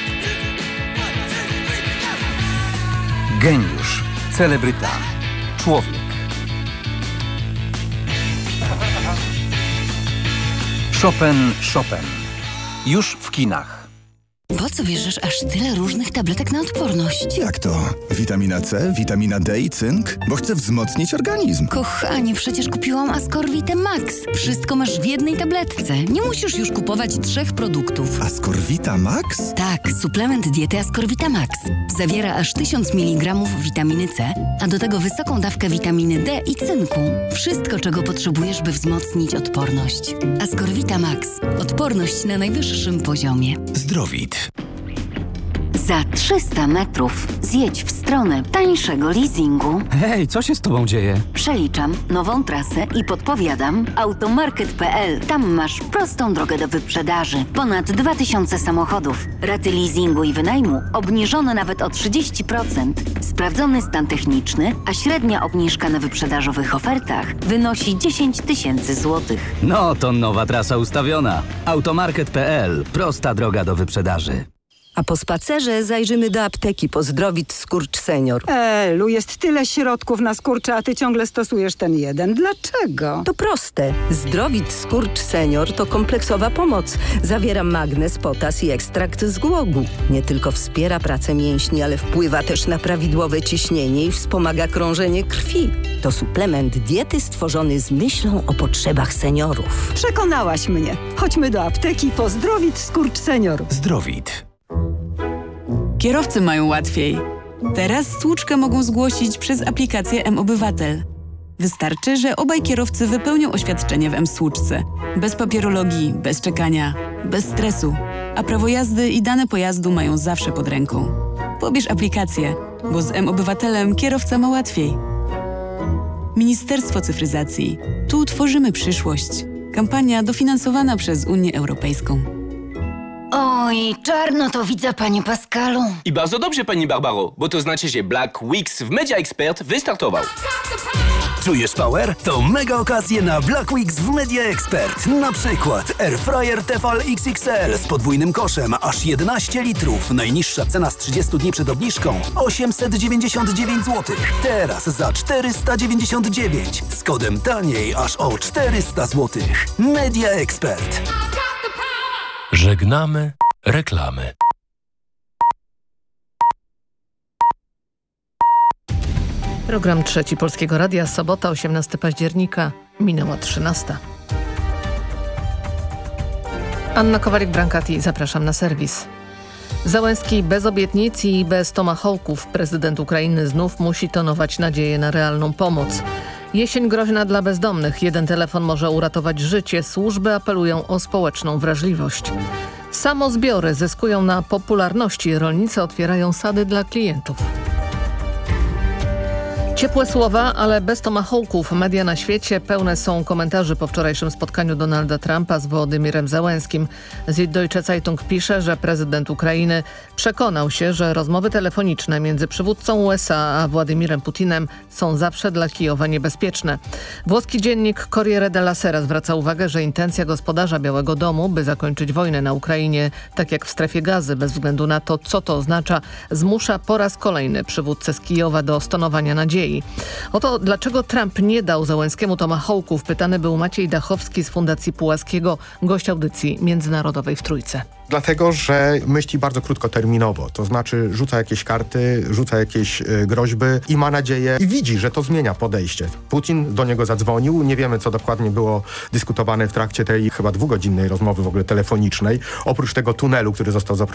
Geniusz, celebryta, człowiek. Chopin, Chopin. Już w kinach. Po co bierzesz aż tyle różnych tabletek na odporność? Jak to? Witamina C, witamina D i cynk? Bo chcę wzmocnić organizm. Kochanie, przecież kupiłam Ascorvitę Max. Wszystko masz w jednej tabletce. Nie musisz już kupować trzech produktów. Ascorvita Max? Tak, suplement diety Ascorvita Max. Zawiera aż tysiąc miligramów witaminy C, a do tego wysoką dawkę witaminy D i cynku. Wszystko, czego potrzebujesz, by wzmocnić odporność. Ascorvita Max. Odporność na najwyższym poziomie. Zdrowit. Za trzysta metrów zjedź w stronę tańszego leasingu. Hej, co się z tobą dzieje? Przeliczam nową trasę i podpowiadam automarket kropka p l. Tam masz prostą drogę do wyprzedaży. Ponad dwa tysiące samochodów. Raty leasingu i wynajmu obniżone nawet o trzydzieści procent. Sprawdzony stan techniczny, a średnia obniżka na wyprzedażowych ofertach wynosi dziesięć tysięcy złotych. No to nowa trasa ustawiona. automarket kropka p l. Prosta droga do wyprzedaży. A po spacerze zajrzymy do apteki po Zdrowit Skurcz Senior. Elu, jest tyle środków na skurcze, a ty ciągle stosujesz ten jeden. Dlaczego? To proste. Zdrowit Skurcz Senior to kompleksowa pomoc. Zawiera magnez, potas i ekstrakt z głogu. Nie tylko wspiera pracę mięśni, ale wpływa też na prawidłowe ciśnienie i wspomaga krążenie krwi. To suplement diety stworzony z myślą o potrzebach seniorów. Przekonałaś mnie. Chodźmy do apteki po Zdrowit Skurcz Senior. Zdrowit. Kierowcy mają łatwiej. Teraz stłuczkę mogą zgłosić przez aplikację M-Obywatel. Wystarczy, że obaj kierowcy wypełnią oświadczenie w M-Stłuczce. Bez papierologii, bez czekania, bez stresu. A prawo jazdy i dane pojazdu mają zawsze pod ręką. Pobierz aplikację, bo z M-Obywatelem kierowca ma łatwiej. Ministerstwo Cyfryzacji. Tu tworzymy przyszłość. Kampania dofinansowana przez Unię Europejską. Oj, czarno to widzę, panie Pascalu. I bardzo dobrze, pani Barbaro, bo to znaczy, że Black Weeks w Media Expert wystartował. Czujesz power? To mega okazje na Black Weeks w Media Expert. Na przykład Airfryer Tefal X X L z podwójnym koszem, aż jedenaście litrów. Najniższa cena z trzydziestu dni przed obniżką osiemset dziewięćdziesiąt dziewięć złotych. Teraz za czterysta dziewięćdziesiąt dziewięć. Z kodem taniej aż o czterysta złotych. Media Expert. Żegnamy reklamy. Program Trzeci Polskiego Radia, sobota, osiemnastego października, minęła trzynasta. Anna Kowalik-Brankati, zapraszam na serwis. Załęski bez obietnic i bez tomahawków. Prezydent Ukrainy znów musi tonować nadzieję na realną pomoc. Jesień groźna dla bezdomnych. Jeden telefon może uratować życie. Służby apelują o społeczną wrażliwość. Samozbiory zyskują na popularności. Rolnicy otwierają sady dla klientów. Ciepłe słowa, ale bez tomahawków. Media na świecie pełne są komentarzy po wczorajszym spotkaniu Donalda Trumpa z Wołodymirem Zełenskim. Süddeutsche Zeitung pisze, że prezydent Ukrainy przekonał się, że rozmowy telefoniczne między przywódcą U S A a Władimirem Putinem są zawsze dla Kijowa niebezpieczne. Włoski dziennik Corriere della Sera zwraca uwagę, że intencja gospodarza Białego Domu, by zakończyć wojnę na Ukrainie, tak jak w strefie Gazy, bez względu na to, co to oznacza, zmusza po raz kolejny przywódcę z Kijowa do stonowania nadziei. Oto dlaczego Trump nie dał Zełenskiemu tomahawków, pytany był Maciej Dachowski z Fundacji Pułaskiego, gość audycji międzynarodowej w Trójce. Dlatego, że myśli bardzo krótkoterminowo, to znaczy rzuca jakieś karty, rzuca jakieś y, groźby i ma nadzieję i widzi, że to zmienia podejście. Putin do niego zadzwonił, nie wiemy, co dokładnie było dyskutowane w trakcie tej chyba dwugodzinnej rozmowy w ogóle telefonicznej, oprócz tego tunelu, który został zaprojektowany